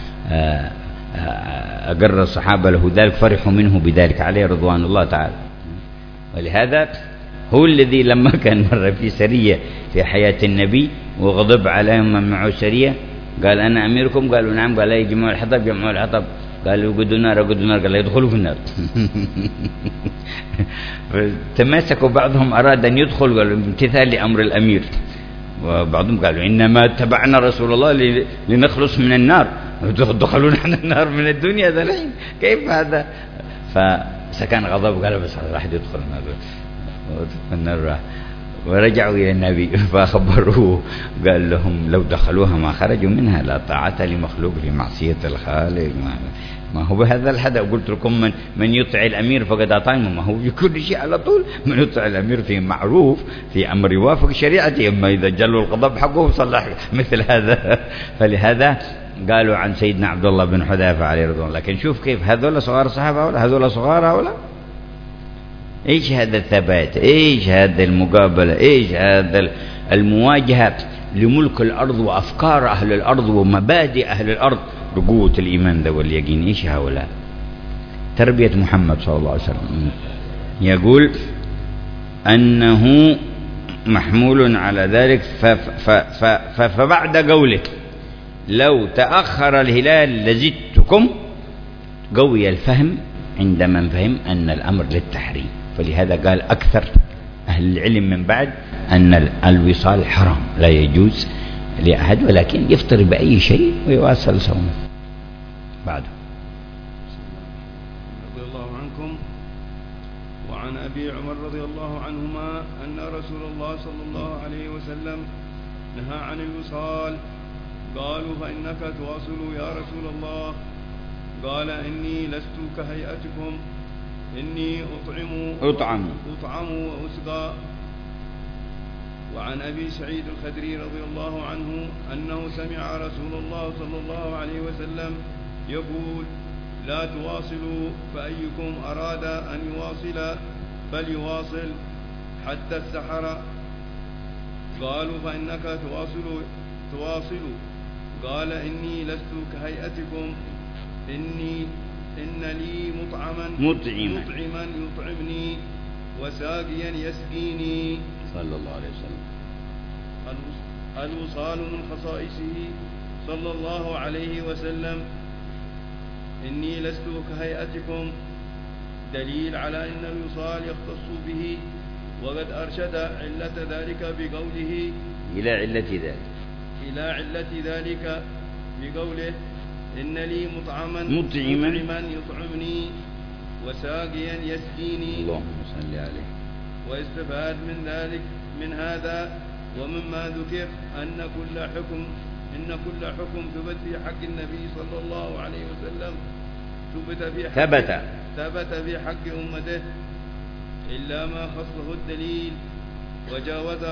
فأقر الصحابة له ذلك، فرحوا منه بذلك عليه رضوان الله تعالى. ولهذا هو الذي لما كان مرة في سرية في حياة النبي وغضب عليهم من معه سرية قال أنا أميركم، قالوا نعم، قال لا يجمعوا الحطب، جمعوا الحطب، قالوا قدوا النار، قدوا النار، قال لا يدخلوا في النار. تماسكوا بعضهم أراد أن يدخل، قالوا امتثال لأمر الأمير، وبعضهم قالوا إنما اتبعنا رسول الله لنخلص من النار، دخلوا نحن النار من الدنيا ذلك كيف هذا؟ فسكن غضب قال بس راح يدخل النار. ورجعوا إلى النبي فأخبروه قال لهم لو دخلوها ما خرجوا منها، لا طاعة لمخلوق في معصية الخالق. ما هو بهذا الحد قلت لكم من يطع الأمير فقد أطاعني، ما هو في كل شيء على طول من يطع الأمير في معروف في أمر يوافق شريعته، أما إذا جلوا الغضب حقه صلح مثل هذا. فلهذا قالوا عن سيدنا عبد الله بن حذافة عليه رضوان الله. لكن شوف كيف هذول صغار الصحابة ولا هذول صغار ولا إيش هذا الثبات، إيش هذا المقابلة، إيش هذا المواجهة لملك الأرض وأفكار أهل الأرض ومبادئ أهل الأرض بقوة الإيمان ذا واليقين. إيش هؤلاء؟ تربية محمد صلى الله عليه وسلم. يقول أنه محمول على ذلك. فبعد قوله لو تأخر الهلال لزدتكم قوي الفهم عند من فهم أن الأمر للتحريم. فلهذا قال أكثر أهل العلم من بعد أن الوصال حرام لا يجوز لأحد، ولكن يفطر بأي شيء ويواصل صومه بعده. رضي الله عنكم. وعن أبي عمر رضي الله عنهما أن رسول الله صلى الله عليه وسلم نهى عن الوصال. قالوا فإنك تواصل يا رسول الله؟ قال إني لست كهيئتكم، إني أطعم وأسقى. وعن أبي سعيد الخدري رضي الله عنه أنه سمع رسول الله صلى الله عليه وسلم يقول لا تواصلوا، فأيكم أراد أن يواصل فليواصل حتى السحر. قالوا فإنك تواصل؟ قال إني لست كهيئتكم، إن لي مطعما يطعمني وساقيا يسقيني صلى الله عليه وسلم. الوصال من خصائصه صلى الله عليه وسلم. إني لست كهيئتكم دليل على أن الوصال يختص به، وقد أرشد علة ذلك بقوله إلى علة ذلك بقوله إن لي مطعما يطعمني وساقيا يسقيني. اللهم صل عليه. ويستفاد من هذا ومما ذكر أن كل حكم ثبت في حق النبي صلى الله عليه وسلم ثبت في حق أمته إلا ما خصه الدليل وجاوز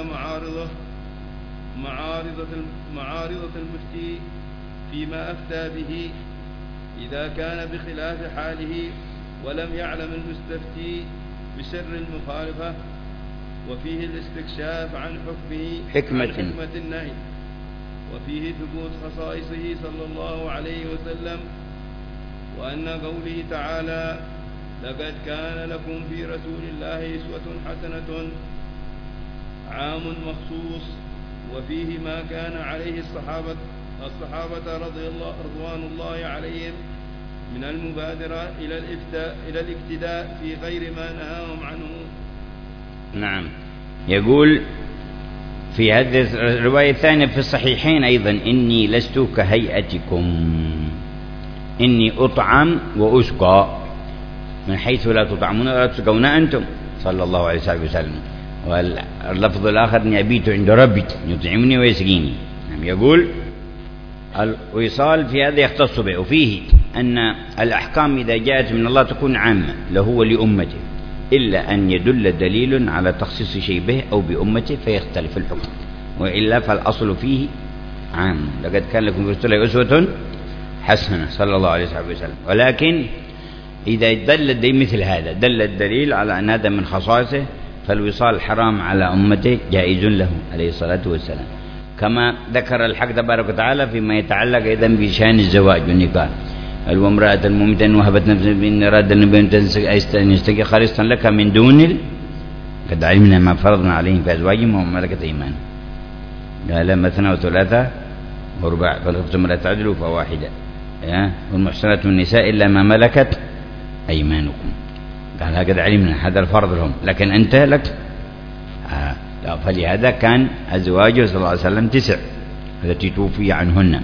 معارضة المفتي فيما أفتى به إذا كان بخلاف حاله ولم يعلم المستفتي بسر المخالفة، وفيه الاستكشاف عن حكمة النهي، وفيه ثبوت خصائصه صلى الله عليه وسلم، وأن قوله تعالى لقد كان لكم في رسول الله أسوة حسنة عام مخصوص، وفيه ما كان عليه الصحابة رضوان الله عليهم من المبادرة إلى الاقتداء في غير ما نهاهم عنه. نعم. يقول في هذه الرواية الثانية في الصحيحين أيضا: إني لست كهيئتكم، إني أطعم وأسقى، من حيث لا تطعمون ولا تسقون أنتم صلى الله عليه وسلم. واللفظ الآخر: إني أبيت عند ربي يطعمني ويسقيني. يقول الوصال في هذا يختص به، وفيه أن الأحكام إذا جاءت من الله تكون عامة له ولأمته، إلا أن يدل دليل على تخصيص شيء به أو بأمته فيختلف الحكم، وإلا فالأصل فيه عام. لقد كان لكم في رسول الله أسوة حسنة صلى الله عليه وسلم. ولكن إذا دل الدليل على أن هذا من خصائصه، فالوصال حرام على أمته جائز له عليه الصلاة والسلام، كما ذكر الحق تبارك وتعالى فيما يتعلق أيضا بشأن الزواج والنكاح: وامرأة المؤمنة وهبت نفسها إن أراد النبي أن يستنكح خالصا لك من دون قد علمنا ما فرضنا عليهم في أزواجهم وهم ملكت أيمانهم. قال مثنى وثلاثة ورباع، فإن خفتم ألا تعدلوا فواحدة، والمحصنات من النساء إلا ما ملكت أيمانكم. قال قد علمنا هذا الفرض لهم، لكن أنت لك فلهذا كان أزواجه صلى الله عليه وسلم 9 التي توفي عنهن،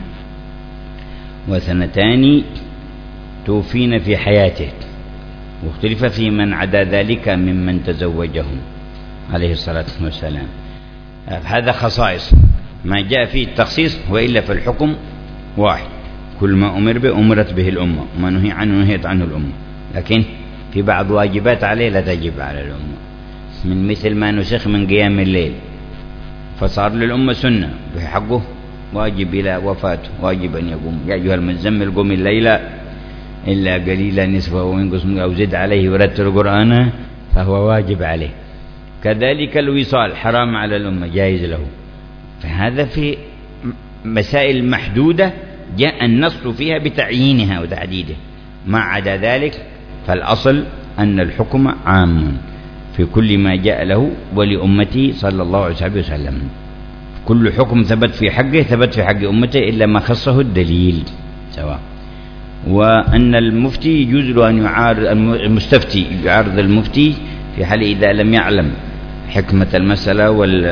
و2 توفين في حياته، واختلف في من عدا ذلك ممن تزوجهم عليه الصلاة والسلام. هذا خصائص ما جاء فيه التخصيص، وإلا فالحكم واحد، كل ما أمر به أمرت به الأمة، وما نهي عنه نهيت عنه الأمة، لكن في بعض واجبات عليه لا تجب على الأمة، من مثل ما نسخ من قيام الليل فصار للأمة سنة، بحقه واجب إلى وفاته، واجب أن يقوم: يا أيها المزمل قم الليل إلا قليلا نصفه وينقص أو زد عليه ورتل القرآن فهو واجب عليه. كذلك الوصال حرام على الأمة جائز له. فهذا في مسائل محدودة جاء النص فيها بتعيينها وتعديده، ما عدا ذلك فالأصل أن الحكم عام في كل ما جاء له ولأمته صلى الله عليه وسلم. كل حكم ثبت في حقه ثبت في حق أمته إلا ما خصه الدليل سواء. وأن المفتي يجوز له أن يعارض المستفتي، يعارض المفتي في حال إذا لم يعلم حكمة المسألة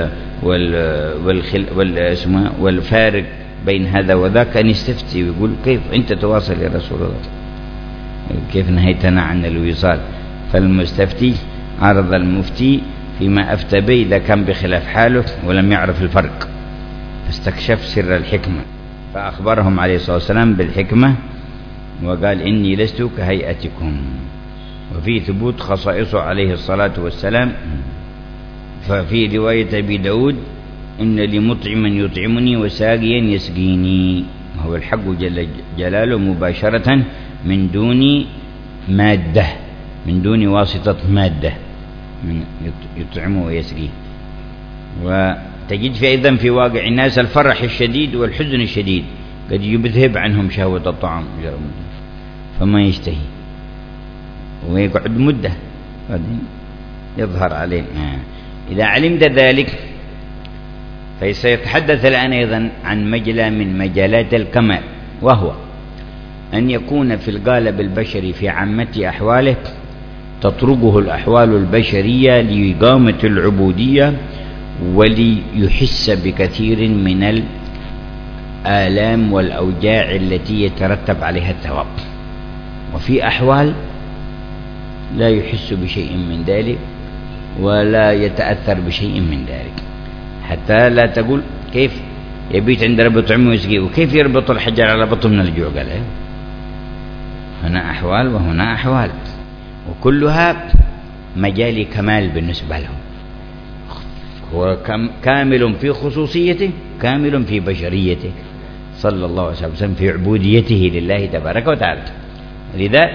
والفارق بين هذا وذاك، أن يستفتي ويقول: كيف أنت تواصل يا رسول الله؟ كيف نهيتنا عن الوصال؟ فالمستفتي عرض المفتي فيما أفتى به إذا كان بخلاف حاله ولم يعرف الفرق، فاستكشف سر الحكمة، فأخبرهم عليه الصلاة والسلام بالحكمة وقال: إني لست كهيئتكم. وفي ثبوت خصائصه عليه الصلاة والسلام. ففي رواية أبي داود: إن لي مطعما يطعمني وساقيا يسقيني، وهو الحق جل جلاله مباشرة من دون مادة، من دون واسطة مادة، من يطعمه ويسقيه. وتجد في أيضا في واقع الناس الفرح الشديد والحزن الشديد قد يذهب عنهم شهوة الطعام فما يشتهي، ويقعد مدة بعدين يظهر عليه. إذا علمت ذلك فسيتحدث الآن أيضا عن مجلى من مجالات الكمال، وهو أن يكون في القالب البشري في عامة أحواله تطرقه الأحوال البشرية لإقامة العبودية وليحس بكثير من الآلام والأوجاع التي يترتب عليها الثواب، وفي أحوال لا يحس بشيء من ذلك ولا يتأثر بشيء من ذلك، حتى لا تقول كيف يبيت عند رب يطعمه ويسقيه وكيف يربط الحجر على بطنه من الجوع. قال هنا أحوال وهنا أحوال، وكلها مجال كمال بالنسبة له. هو كامل في خصوصيته، كامل في بشريته صلى الله عليه وسلم، في عبوديته لله تبارك وتعالى. لذا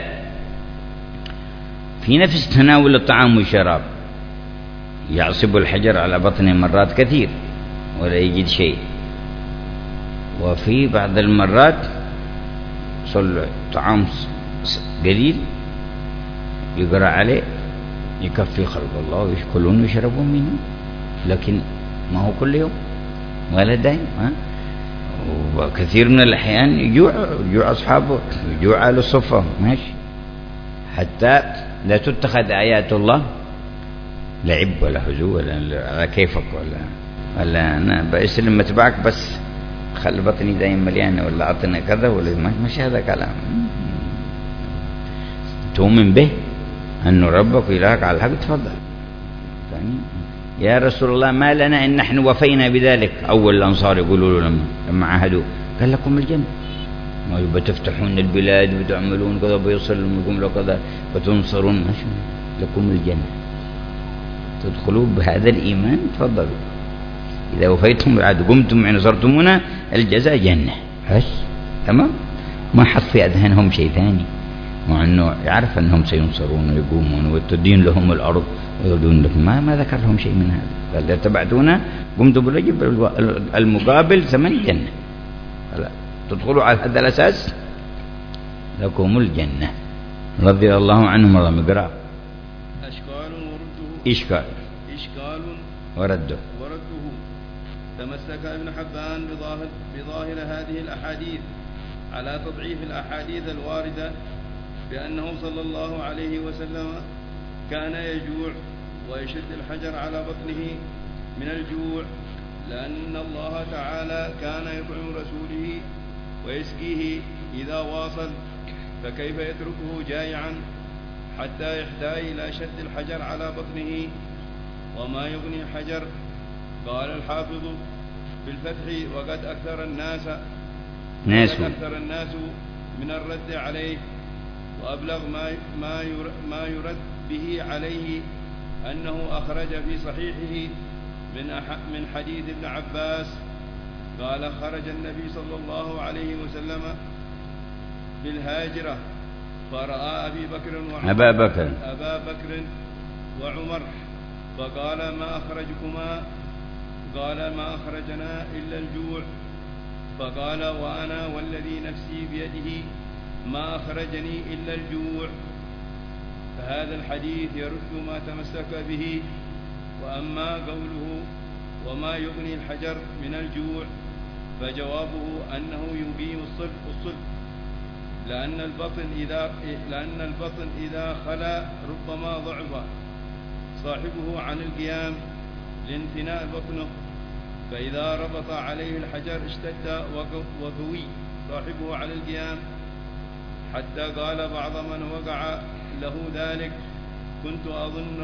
في نفس تناول الطعام والشراب يعصب الحجر على بطنه مرات كثير ولا يجد شيء، وفي بعض المرات صل طعام قليل يقرأ عليه يكفي خلق الله ويأكلون ويشربون منه، لكن ما هو كل يوم ولا دائم. وكثير من الأحيان يجوع أصحابه، يجوع أهل الصفة، ماشي، حتى لا تتخذ آيات الله لعب ولا هزو ولا على كيفك ولا أنا بأسلم متبعك بس خلي بطني دايما مليانة ولا أعطنا كذا ولا مش هذا كلام. تؤمن به أن ربك وإلهك على الحق، تفضل. يا رسول الله ما لنا إن نحن وفينا بذلك. أول الأنصار يقولوا له لما عاهدوا قال لكم الجنة، ما بتفتحون البلاد وتعملون كذا بيصلون ويقوم له كذا فتنصرون، لكم الجنة تدخلوا بهذا الإيمان، تفضلوا. إذا وفيتم بعد قمتم ونصرتمونا الجزاء جنة بس، تمام. ما حط في أذهانهم شيء ثاني، مع أنه يعرف أنهم سينصرون ويقومون وتدين لهم الأرض ويردون لكم، ما ذكر لهم شيء من هذا. قال إذا تبعتونا قمتم بالواجب المقابل ثمن جنة، تدخلوا على هذا الأساس لكم الجنة. رضي الله عنهم ورضوا. اقرأ. إشكال ورده. تمسك ابن حبان بظاهر هذه الأحاديث على تضعيف الأحاديث الواردة بأنه صلى الله عليه وسلم كان يجوع ويشد الحجر على بطنه من الجوع، لأن الله تعالى كان يطعم رسوله ويسقيه إذا واصل، فكيف يتركه جائعا حتى يحتاج إلى شد الحجر على بطنه؟ وما يغني الحجر؟ قال الحافظ في الفتح وقد أكثر الناس من الرد عليه، وأبلغ ما يرد به عليه أنه أخرج في صحيحه من حديث ابن عباس قال خرج النبي صلى الله عليه وسلم بالهاجرة فرأى أبا بكر وعمر فقال ما أخرجكما؟ قال ما أخرجنا إلا الجوع. فقال وأنا والذي نفسي بيده ما أخرجني إلا الجوع. فهذا الحديث يرد ما تمسك به. وأما قوله وما يغني الحجر من الجوع فجوابه أنه يقيم الصلب، لأن البطن إذا خلا ربما ضعف صاحبه عن القيام لانثناء بطنه، فإذا ربط عليه الحجر اشتد وقوي صاحبه على القيام، حتى قال بعض من وقع له ذلك كنت أظن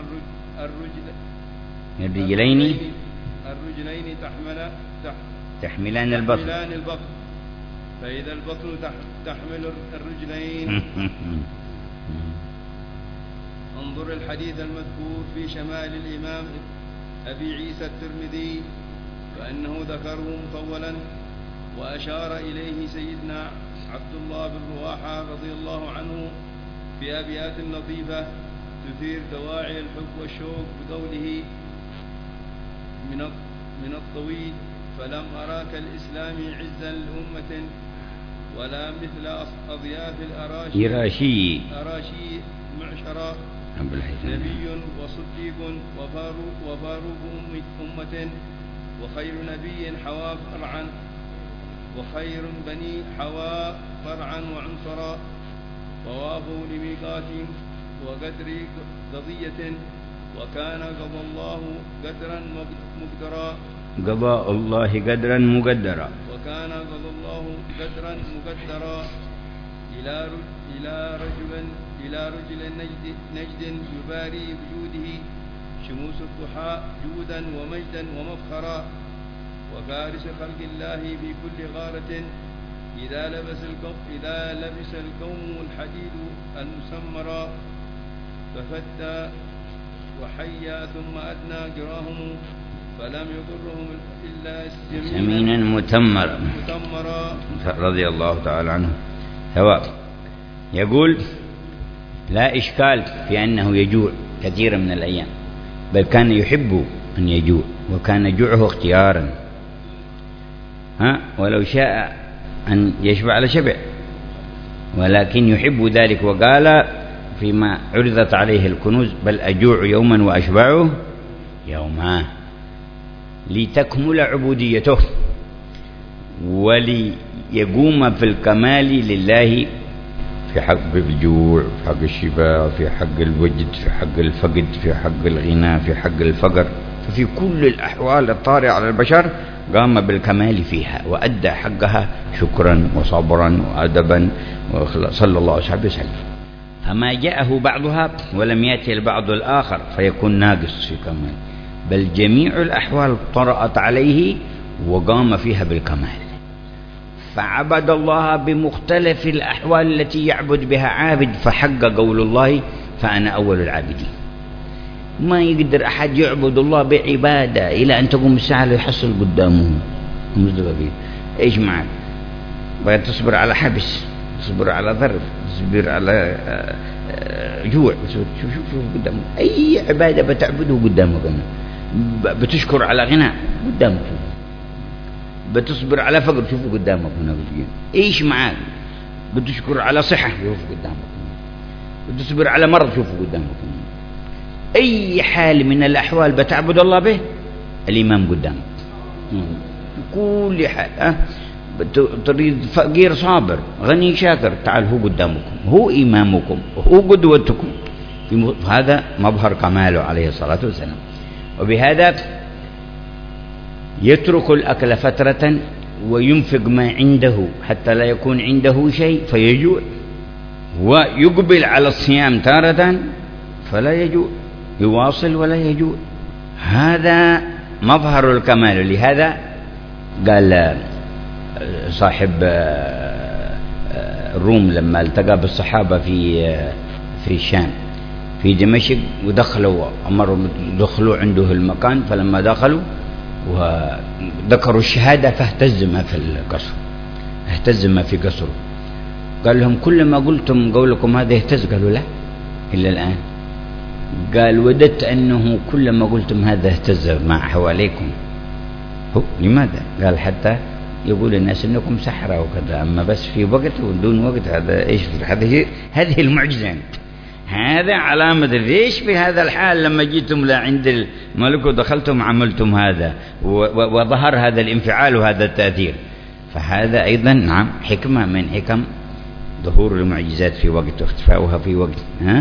الرجلين تحملان البطن، فإذا البطن تحمل الرجلين. انظر الحديث المذكور في شمال الإمام أبي عيسى الترمذي، فإنه ذكره مطولا وأشار إليه سيدنا عبد الله بن رواحة رضي الله عنه في أبيات لطيفة تثير دواعي الحب والشوق بقوله من الطويل فلم أراك الإسلام عزا لأمة ولا مثل أضياف الأراشي معشرا، نبي وصديق وفاروق أمة وخير نبي حوى فرعا وخير بني حوى فرعا وعنصرا، ووافوا لميقات وقدر قضية وكان قضى الله قدرا مقدرا، قضاء الله قدرا مقدرا. وكان قضى الله قدرا مقدرا إلى رجل نجد يباري بجوده شموس الضحى جودا ومجدا ومفخرا، وفارس خلق الله في كل غارة إذا لبس القوم الحديد المسمرا، ففتى وحيا ثم أدنى جراهم فلم يضرهم إلا سمينا متمرا رضي الله تعالى عنه. سواء يقول لا إشكال في أنه يجوع كثيرا من الأيام، بل كان يحب أن يجوع، وكان جوعه اختيارا، ولو شاء أن يشبع لشبع، ولكن يحب ذلك. وقال فيما عرضت عليه الكنوز: بل أجوع يوما وأشبعه يوما، لتكمل عبوديته وليقوم في الكمال لله، في حق الجوع، في حق الشبع، في حق الوجد، في حق الفقد، في حق الغنى، في حق الفقر، ففي كل الأحوال الطارئة على البشر قام بالكمال فيها وأدى حقها شكرا وصبرا وأدبا صلى الله عليه وسلم. فما جاءه بعضها ولم يأتي البعض الآخر فيكون ناقص في كمال، بل جميع الأحوال طرأت عليه وقام فيها بالكمال، فعبد الله بمختلف الأحوال التي يعبد بها عابد، فحق قول الله: فأنا أول العابدين. ما يقدر أحد يعبد الله بعبادة إلى أن تقوم الساعة ليحصل قدامه. إيش معك؟ بغيت تصبر على حبس، تصبر على ظرف، تصبر على جوع، شوف قدامك أي عبادة بتعبده قدامك، بتشكر على غنى قدامك، بتصبر على فقر شوفوا قدامك هنا، ايش معاك؟ بتشكر على صحة شوفوا قدامك، بتصبر على مرض شوفوا قدامك، اي حال من الاحوال بتعبد الله به الامام قدامك، كل حال. تريد فقير صابر، غني شاكر، تعال هو قدامكم، هو امامكم، هو قدوتكم، هذا مظهر كماله عليه الصلاة والسلام. وبهذا يترك الأكل فترة وينفق ما عنده حتى لا يكون عنده شيء فيجوع، ويقبل على الصيام تارة فلا يجوع، يواصل ولا يجوع. هذا مظهر الكمال. لهذا قال صاحب الروم لما التقى بالصحابة في الشام في دمشق، ودخلوا أمروا دخلوا عنده المكان، فلما دخلوا وذكروا الشهادة فاهتز ما في القصر، اهتز ما في قصره. قال لهم: كل ما قلتم قولكم هذا يهتز؟ قالوا: لا إلا الآن. قال: وددت أنه كل ما قلتم هذا اهتز مع حواليكم. لماذا؟ قال: حتى يقول الناس انكم سحرة وكذا، اما بس في وقت ودون وقت هذا ايش؟ هذه المعجزة، هذا علامة ليش في هذا الحال لما جيتم لعند الملك ودخلتم عملتم هذا وظهر هذا الانفعال وهذا التأثير. فهذا أيضا نعم حكمة من حكم ظهور المعجزات في وقت واختفاؤها في وقت.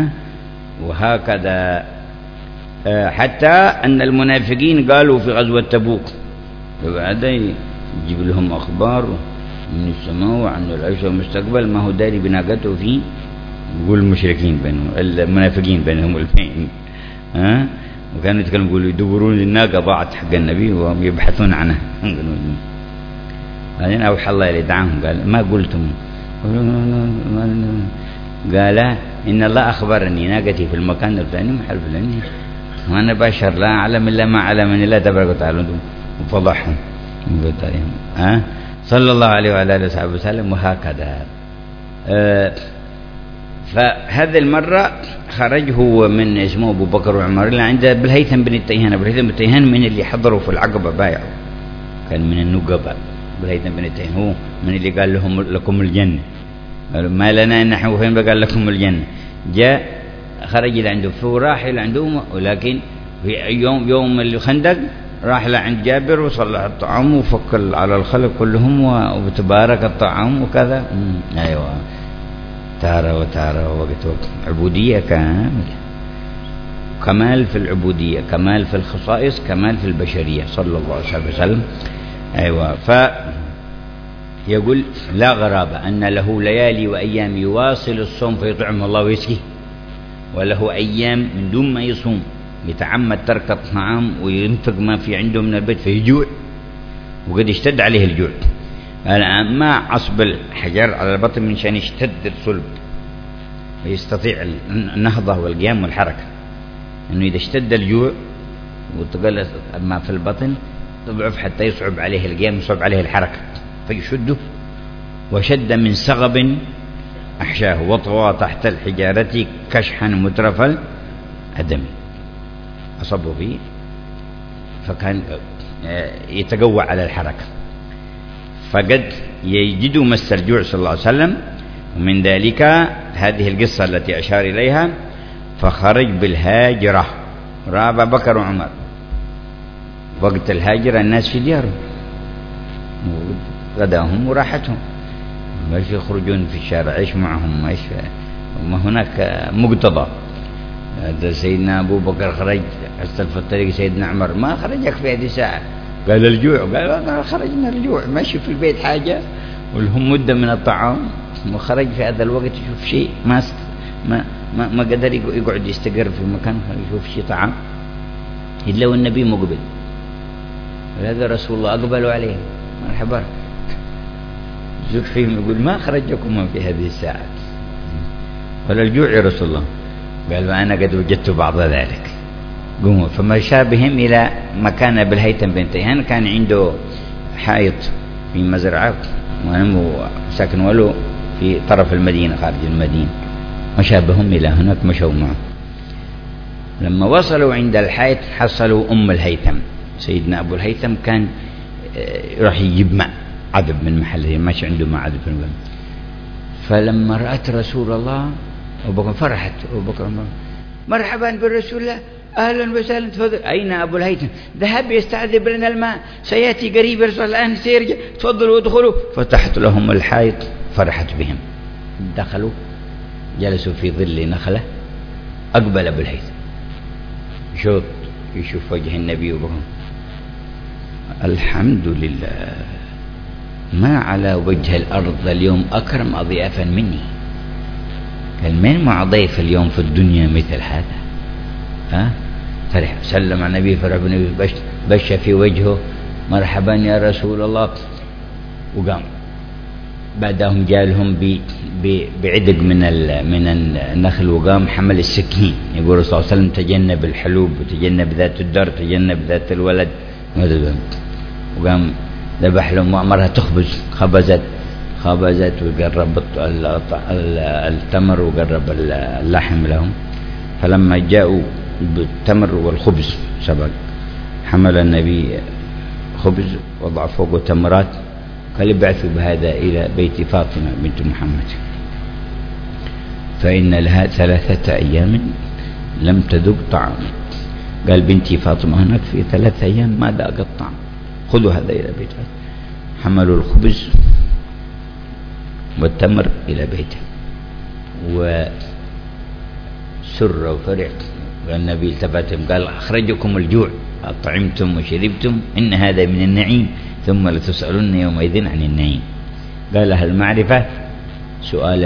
وهكذا حتى أن المنافقين قالوا في غزوة تبوك، هذا يجيب لهم أخبار من السماء وعن العيش والمستقبل ما هو داري بناقته فيه، يقول المشركين بينهم المنافقين بينهم البين، وكانوا يتكلموا يقولوا يدورون الناقة ضاعت حق النبي ويبحثون عنها. بعدين أوحى الله إليه دعاهم قال: ما قلتم؟ قال: إن الله أخبرني ناقتي في المكان الفلاني محل الفلاني، وأنا بشر لا أعلم إلا ما علمني الله تبارك وتعالى، وفضحهم صلى الله عليه وعلى آله وصحبه وسلم. وهكذا فهذه المرة خرج هو من اسمه أبو بكر وعمر اللي عنده بالهيثم بن التيهان. بالهيثم بن التيهان من اللي حضروا في العقبة بايعوا، كان من النقباء. بالهيثم بن التيهان هو من اللي قال لهم لكم الجنة، قالوا ما لنا نحن فين قال لكم الجنة. جاء خرج إلى عنده وراح إلى عندهم، ولكن في يوم الخندق راح لعند جابر وصلح الطعام وفك على الخلق كلهم وتبارك الطعام وكذا. أيوة، تارة وتارة وقت عبودية كاملة كمال في العبودية، كمال في الخصائص، كمال في البشرية صلى الله عليه وسلم. أيوة. فيقول لا غرابة أن له ليالي وأيام يواصل الصوم فيطعمه الله ويسقيه، وله أيام من دون ما يصوم يتعمد ترك الطعام وينفق ما في عنده من البيت فيجوع، وقد اشتد عليه الجوع. الآن ما عصب الحجر على البطن من شان يشتد الصلب ويستطيع النهضة والقيام والحركة، إنه إذا اشتد الجوع وتقل ما في البطن تضعف حتى يصعب عليه القيام ويصعب عليه الحركة، فيشده. وشد من صغب أحشاه وطوى تحت الحجارة كشحا مترف الدم، أصبه فيه فكان يتقوى على الحركة، فقد يجد مس الجوع صلى الله عليه وسلم. ومن ذلك هذه القصة التي أشار إليها: فخرج بالهاجرة، رأى أبا بكر وعمر وقت الهاجرة الناس في ديارهم غداهم وراحتهم، مش يخرجون في الشارع، ايش معهم، ايش ما هناك مقتضى. هذا سيدنا أبو بكر خرج استلف الطريق، سيدنا عمر ما خرجك في هذه الساعة، قال الجوع، قال خرجنا الجوع، ماشي في البيت حاجة ولهم مدة من الطعام، وخرج في هذا الوقت يشوف شيء ما قدر يقعد يستقر في مكان يشوف شيء طعام إلا والنبي مقبل. هذا رسول الله أقبلوا عليه مرحبا، زوج فيهم يقول ما خرجكم في هذه الساعة، ولا الجوع يا رسول الله، قال وأنا قد وجدت بعض ذلك، قوموا. فمشى بهم إلى مكان أبي الهيثم بن تيهان، كان عنده حائط في مزرعة وهم ساكن ولو في طرف المدينة خارج المدينة، مشى بهم إلى هناك، مشوا معه. لما وصلوا عند الحائط حصلوا أم الهيثم. سيدنا أبو الهيثم كان راح يجيب ماء عذب من محله، ماشي عنده ماء عذب. فلما رأت رسول الله أبو بكر فرحت، أبو بكر مرحبا بالرسول الله، أهلا وسهلا، تفضل. أين أبو الهيثم؟ ذهب يستعذب لنا الماء، سيأتي قريب الرسول الآن سيرجع، تفضلوا ادخلوا. فتحت لهم الحائط، فرحت بهم، دخلوا جلسوا في ظل نخلة. أقبل أبو الهيثم شوط يشوف وجه النبي وبكر، الحمد لله ما على وجه الأرض اليوم أكرم أضيافا مني. قال من مع ضيف اليوم في الدنيا مثل هذا؟ فرح، سلم على النبي، فرح النبي، بش في وجهه، مرحبا يا رسول الله، وقام. بعدهم جالهم بعدق من النخل، وقام حمل السكين، يقول الرسول صلى الله عليه وسلم تجنب الحلوب وتجنب ذات الدر، تجنب ذات الولد، وقام ذبح لهم وأمرها تخبز، خبزت وقرب التمر وقرب اللحم لهم. فلما جاءوا بالتمر والخبز سبق، حمل النبي خبز وضع فوقه تمرات، قال ابعثوا بهذا إلى بيت فاطمة بنت محمد فإن لها 3 أيام لم تذق طعام. قال بنتي فاطمة هناك في 3 أيام ما ذاقت طعام، خذوا هذا إلى بيت فاطمة. حملوا الخبز والتمر إلى بيته، وسر وفرح. والنبي التفتهم قال أخرجكم الجوع، أطعمتم وشربتم، إن هذا من النعيم، ثم لتسألن يومئذ عن النعيم. قال لها المعرفة سؤال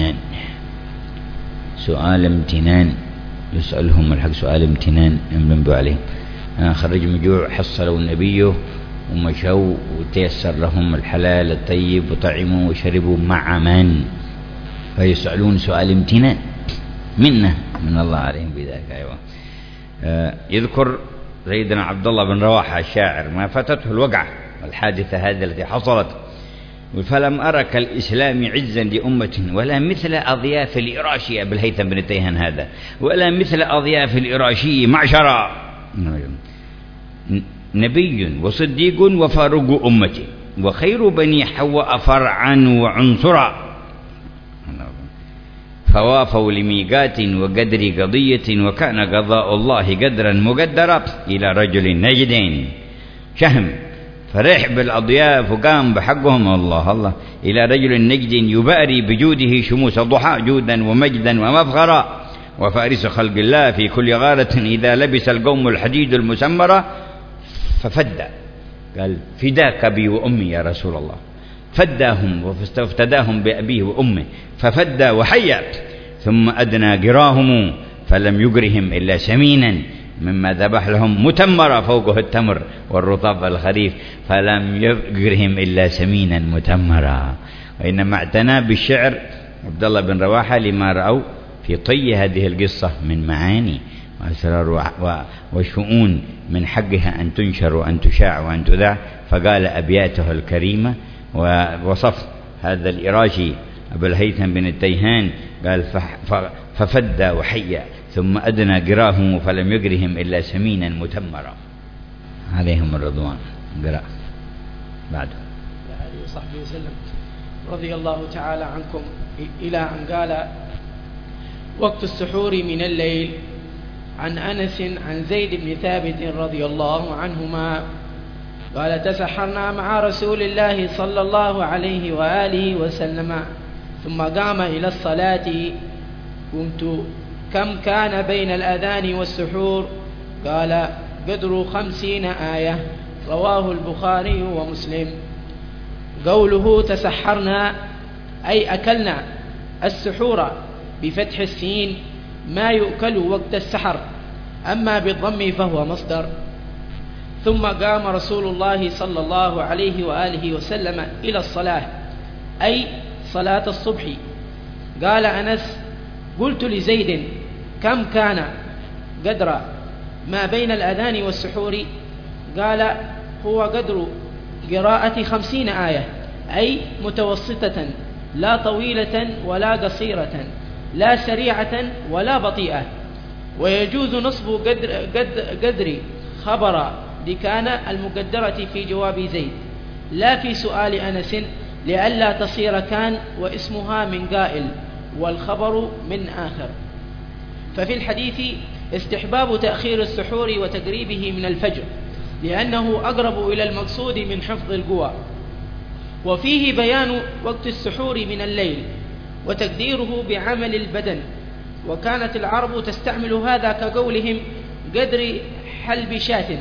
امتنان يسألهم الحق، سؤال امتنان ينبغي عليهم. خرج من جوع، حصلوا النبي ومشوا وتيسر لهم الحلال الطيب، وطعموا وشربوا مع من، فيسألون سؤال امتنان منه من الله عليهم بذلك. أيوة. يذكر سيدنا عبد الله بن رواحة الشاعر ما فاتته الوقعة والحادثة هذه التي حصلت، فلم أرى كالإسلام عزا لأمة ولا مثل أضياف الإراشي، أبي الهيثم بن تيهان هذا، ولا مثل أضياف الإراشي معشرا، نبي وصديق وفاروق أمتي، وخير بني حواء فرعا وعنصرا، فوافوا لميقات وقدر قضية، وكان قضاء الله قدرا مقدرا، إلى رجل نجدين شهم فرح بالأضياف وقام بحقهم، الله إلى رجل نجد يباري بجوده شموس الضحى، جودا ومجدا ومفخرا، وفارس خلق الله في كل غارة إذا لبس القوم الحديد المسمرة ففدى، قال فداك أبي وأمي يا رسول الله، فداهم وافتداهم بأبيه وأمه ففدى وحيا، ثم أدنى قراهم فلم يقرهم إلا سمينا مما ذبح لهم متمرا فوقه التمر والرطب الخريف، فلم يقرهم إلا سمينا متمرا. وإنما اعتنى بالشعر عبد الله بن رواحة لما رأوا في طي هذه القصة من معاني وأسرار وشؤون من حقها أن تنشر وأن تشاع وأن تذاع، فقال أبياته الكريمة. ووصف هذا الإراجي أبو الهيثم بن التيهان قال ففدى وحيا ثم أدنى قراهم فلم يقرهم إلا سمينا متمرا عليهم الرضوان. قراء بعد عليه وصحبه وسلم رضي الله تعالى عنكم إلى أن قال وقت السحور من الليل. عن أنس عن زيد بن ثابت رضي الله عنهما قال تسحرنا مع رسول الله صلى الله عليه وآله وسلم ثم قام إلى الصلاة قمت كم كان بين الأذان والسحور؟ قال قدر 50 آية. رواه البخاري ومسلم. قوله تسحرنا أي أكلنا السحور بفتح السين ما يؤكل وقت السحر، أما بالضم فهو مصدر. ثم قام رسول الله صلى الله عليه وآله وسلم إلى الصلاة أي صلاة الصبح. قال أنس قلت لزيد كم كان قدر ما بين الأذان والسحور؟ قال هو قدر قراءة 50 آية أي متوسطة لا طويلة ولا قصيرة لا سريعة ولا بطيئة. ويجوز نصب قدر خبر لكان المقدرة في جواب زيد لا في سؤال أنس لئلا تصير كان واسمها من قائل والخبر من آخر. ففي الحديث استحباب تأخير السحور وتقريبه من الفجر لأنه أقرب إلى المقصود من حفظ القوى. وفيه بيان وقت السحور من الليل وتقديره بعمل البدن، وكانت العرب تستعمل هذا كقولهم قدر حلب شاة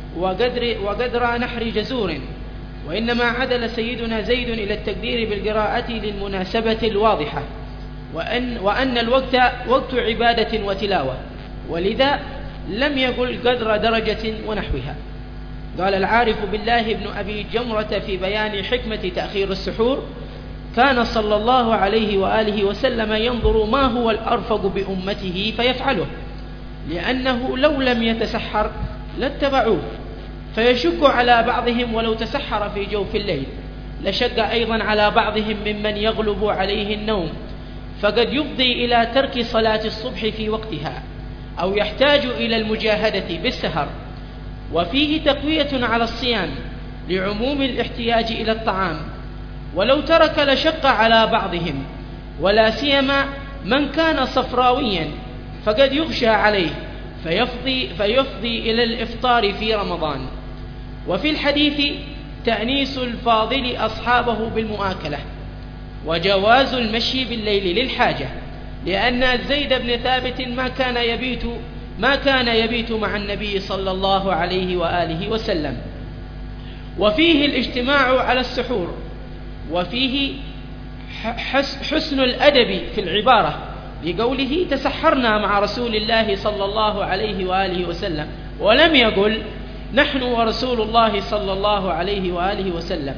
وقدر نحر جزور. وإنما عدل سيدنا زيد إلى التقدير بالقراءة للمناسبة الواضحة وأن الوقت وقت عبادة وتلاوة، ولذا لم يقل قدر درجة ونحوها. قال العارف بالله ابن أبي جمرة في بيان حكمة تأخير السحور كان صلى الله عليه وآله وسلم ينظر ما هو الأرفق بأمته فيفعله، لأنه لو لم يتسحر لاتبعوه، فيشق على بعضهم ولو تسحر في جوف الليل، لشق أيضا على بعضهم ممن يغلب عليه النوم، فقد يفضي إلى ترك صلاة الصبح في وقتها أو يحتاج إلى المجاهدة بالسهر. وفيه تقوية على الصيام لعموم الاحتياج إلى الطعام، ولو ترك لشق على بعضهم، ولا سيما من كان صفراويا فقد يغشى عليه فيفضي إلى الإفطار في رمضان. وفي الحديث تأنيس الفاضل أصحابه بالمؤاكلة، وجواز المشي بالليل للحاجة، لأن زيد بن ثابت ما كان يبيت مع النبي صلى الله عليه وآله وسلم. وفيه الاجتماع على السحور، وفيه حسن الأدب في العبارة لقوله تسحرنا مع رسول الله صلى الله عليه وآله وسلم، ولم يقل نحن ورسول الله صلى الله عليه وآله وسلم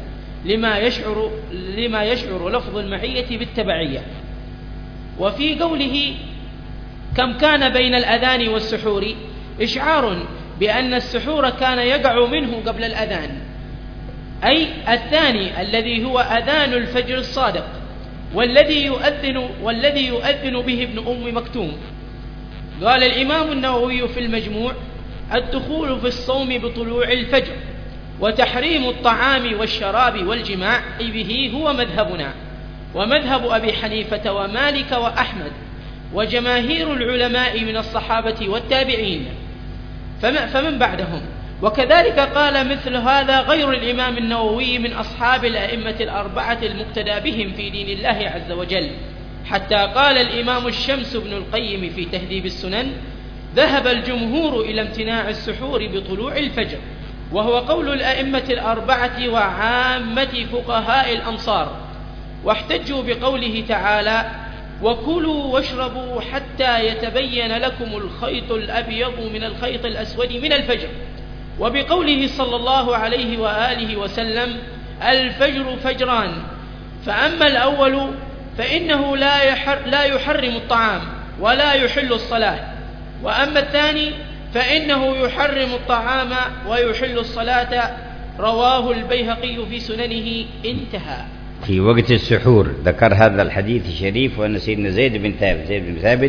لما يشعر لفظ المعية بالتبعية. وفي قوله كم كان بين الأذان والسحور إشعار بأن السحور كان يقع منه قبل الأذان، أي الثاني الذي هو أذان الفجر الصادق والذي يؤذن به ابن أم مكتوم. قال الإمام النووي في المجموع الدخول في الصوم بطلوع الفجر، وتحريم الطعام والشراب والجماع به هو مذهبنا ومذهب أبي حنيفة ومالك وأحمد وجماهير العلماء من الصحابة والتابعين فمن بعدهم. وكذلك قال مثل هذا غير الإمام النووي من أصحاب الأئمة الأربعة المقتدى بهم في دين الله عز وجل، حتى قال الإمام الشمس بن القيم في تهذيب السنن: ذهب الجمهور إلى امتناع السحور بطلوع الفجر، وهو قول الأئمة الأربعة وعامة فقهاء الأمصار، واحتجوا بقوله تعالى: وكلوا واشربوا حتى يتبين لكم الخيط الأبيض من الخيط الأسود من الفجر، وبقوله صلى الله عليه وآله وسلم: الفجر فجران، فأما الأول فإنه لا يحرم الطعام ولا يحل الصلاة، وأما الثاني فإنه يحرم الطعام ويحل الصلاة، رواه البيهقي في سننه. انتهى. في وقت السحور ذكر هذا الحديث الشريف، وأن سيدنا زيد بن ثابت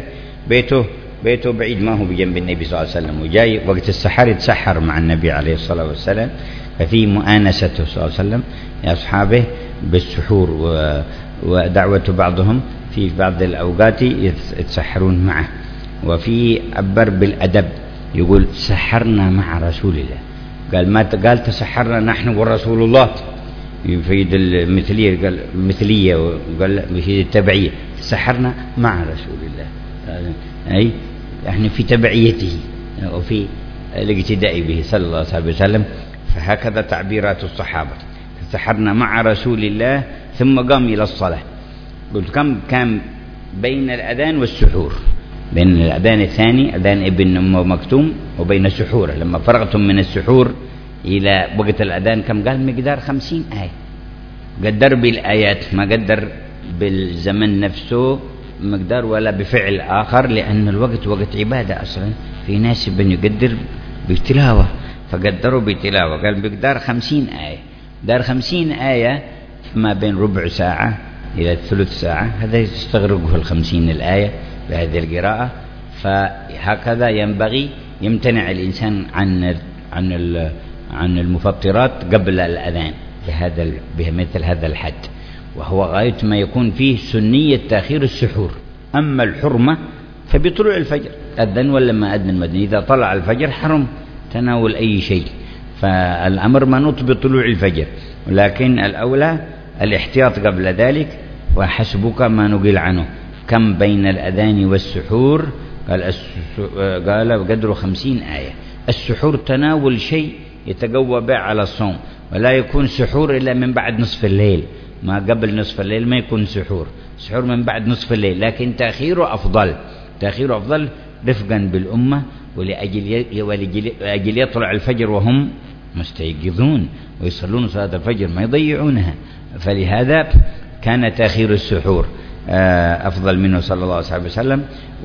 بيته بعيد، ما هو بجنب النبي صلى الله عليه وسلم، وجاي وقت السحر يتسحر مع النبي عليه الصلاة والسلام، ففي مؤانسته صلى الله عليه وسلم لأصحابه بالسحور، ودعوة بعضهم في بعض الأوقات يتسحرون معه. وفي عبر بالأدب يقول: سحرنا مع رسول الله، قال ما قال تسحرنا نحن ورسول الله، يفيد المثلية، قال مثلية، وقال يفيد التبعية، سحرنا مع رسول الله، أي احنا في تبعيته وفي الاقتداء به صلى الله عليه وسلم. فهكذا تعبيرات الصحابة: سحرنا مع رسول الله، ثم قام إلى الصلاة. قلت كم كان بين الأذان والسحور؟ بين الأذان الثاني أذان ابن أم مكتوم وبين سحوره، لما فرغتم من السحور إلى وقت الأذان كم؟ قال مقدار 50 آية. قدر بالآيات، ما قدر بالزمن نفسه مقدار ولا بفعل آخر، لأن الوقت وقت عبادة أصلا، في ناس يقدر بتلاوة فقدروا بتلاوة، قال بقدار 50 آية. دار 50 آية ما بين ربع ساعة إلى ثلث ساعة، هذا يستغرقه 50 الآية بهذه القراءة. فهكذا ينبغي يمتنع الإنسان عن المفطرات قبل الأذان بمثل هذا الحد، وهو غاية ما يكون فيه سنية تأخير السحور. أما الحرمة فبطلوع الفجر، أذن ولا ما أذن مدني، إذا طلع الفجر حرم تناول أي شيء، فالأمر منوط بطلوع الفجر، ولكن الأولى الاحتياط قبل ذلك. وحسبك ما نقل عنه كم بين الأذان والسحور، قال قدر 50 آية. السحور تناول شيء يتقوى به على الصوم، ولا يكون سحور إلا من بعد نصف الليل، ما قبل نصف الليل ما يكون سحور من بعد نصف الليل، لكن تأخيره أفضل رفقا بالأمة، ولأجل يطلع الفجر وهم مستيقظون ويصلون صلاة الفجر ما يضيعونها، فلهذا كان تأخير السحور أفضل منه صلى الله عليه وسلم.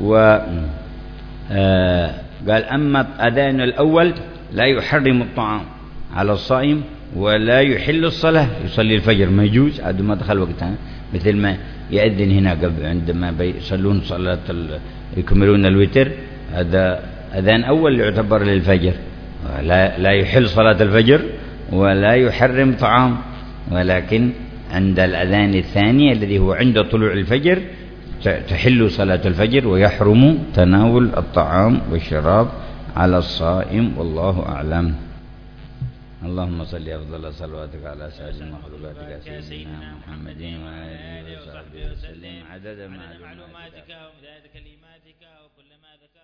قال: أما الأذان الأول لا يحرم الطعام على الصائم ولا يحل الصلاة، يصلي الفجر ما يجوز عاد ما دخل وقتها، مثل ما يأذن هنا قبل عندما يصلون صلاة يكملون الوتر، هذا أذان أول يعتبر للفجر، لا يحل صلاة الفجر ولا يحرم طعام، ولكن عند الأذان الثاني الذي هو عند طلوع الفجر تحل صلاة الفجر ويحرم تناول الطعام والشراب على الصائم، والله أعلم. اللهم صل أفضل صلواتك على سيد مخلوقاتك سيدنا محمد وآله وصحبه وسلم عدد معلوماتك ومداد كلماتك وكل ما ذكرت.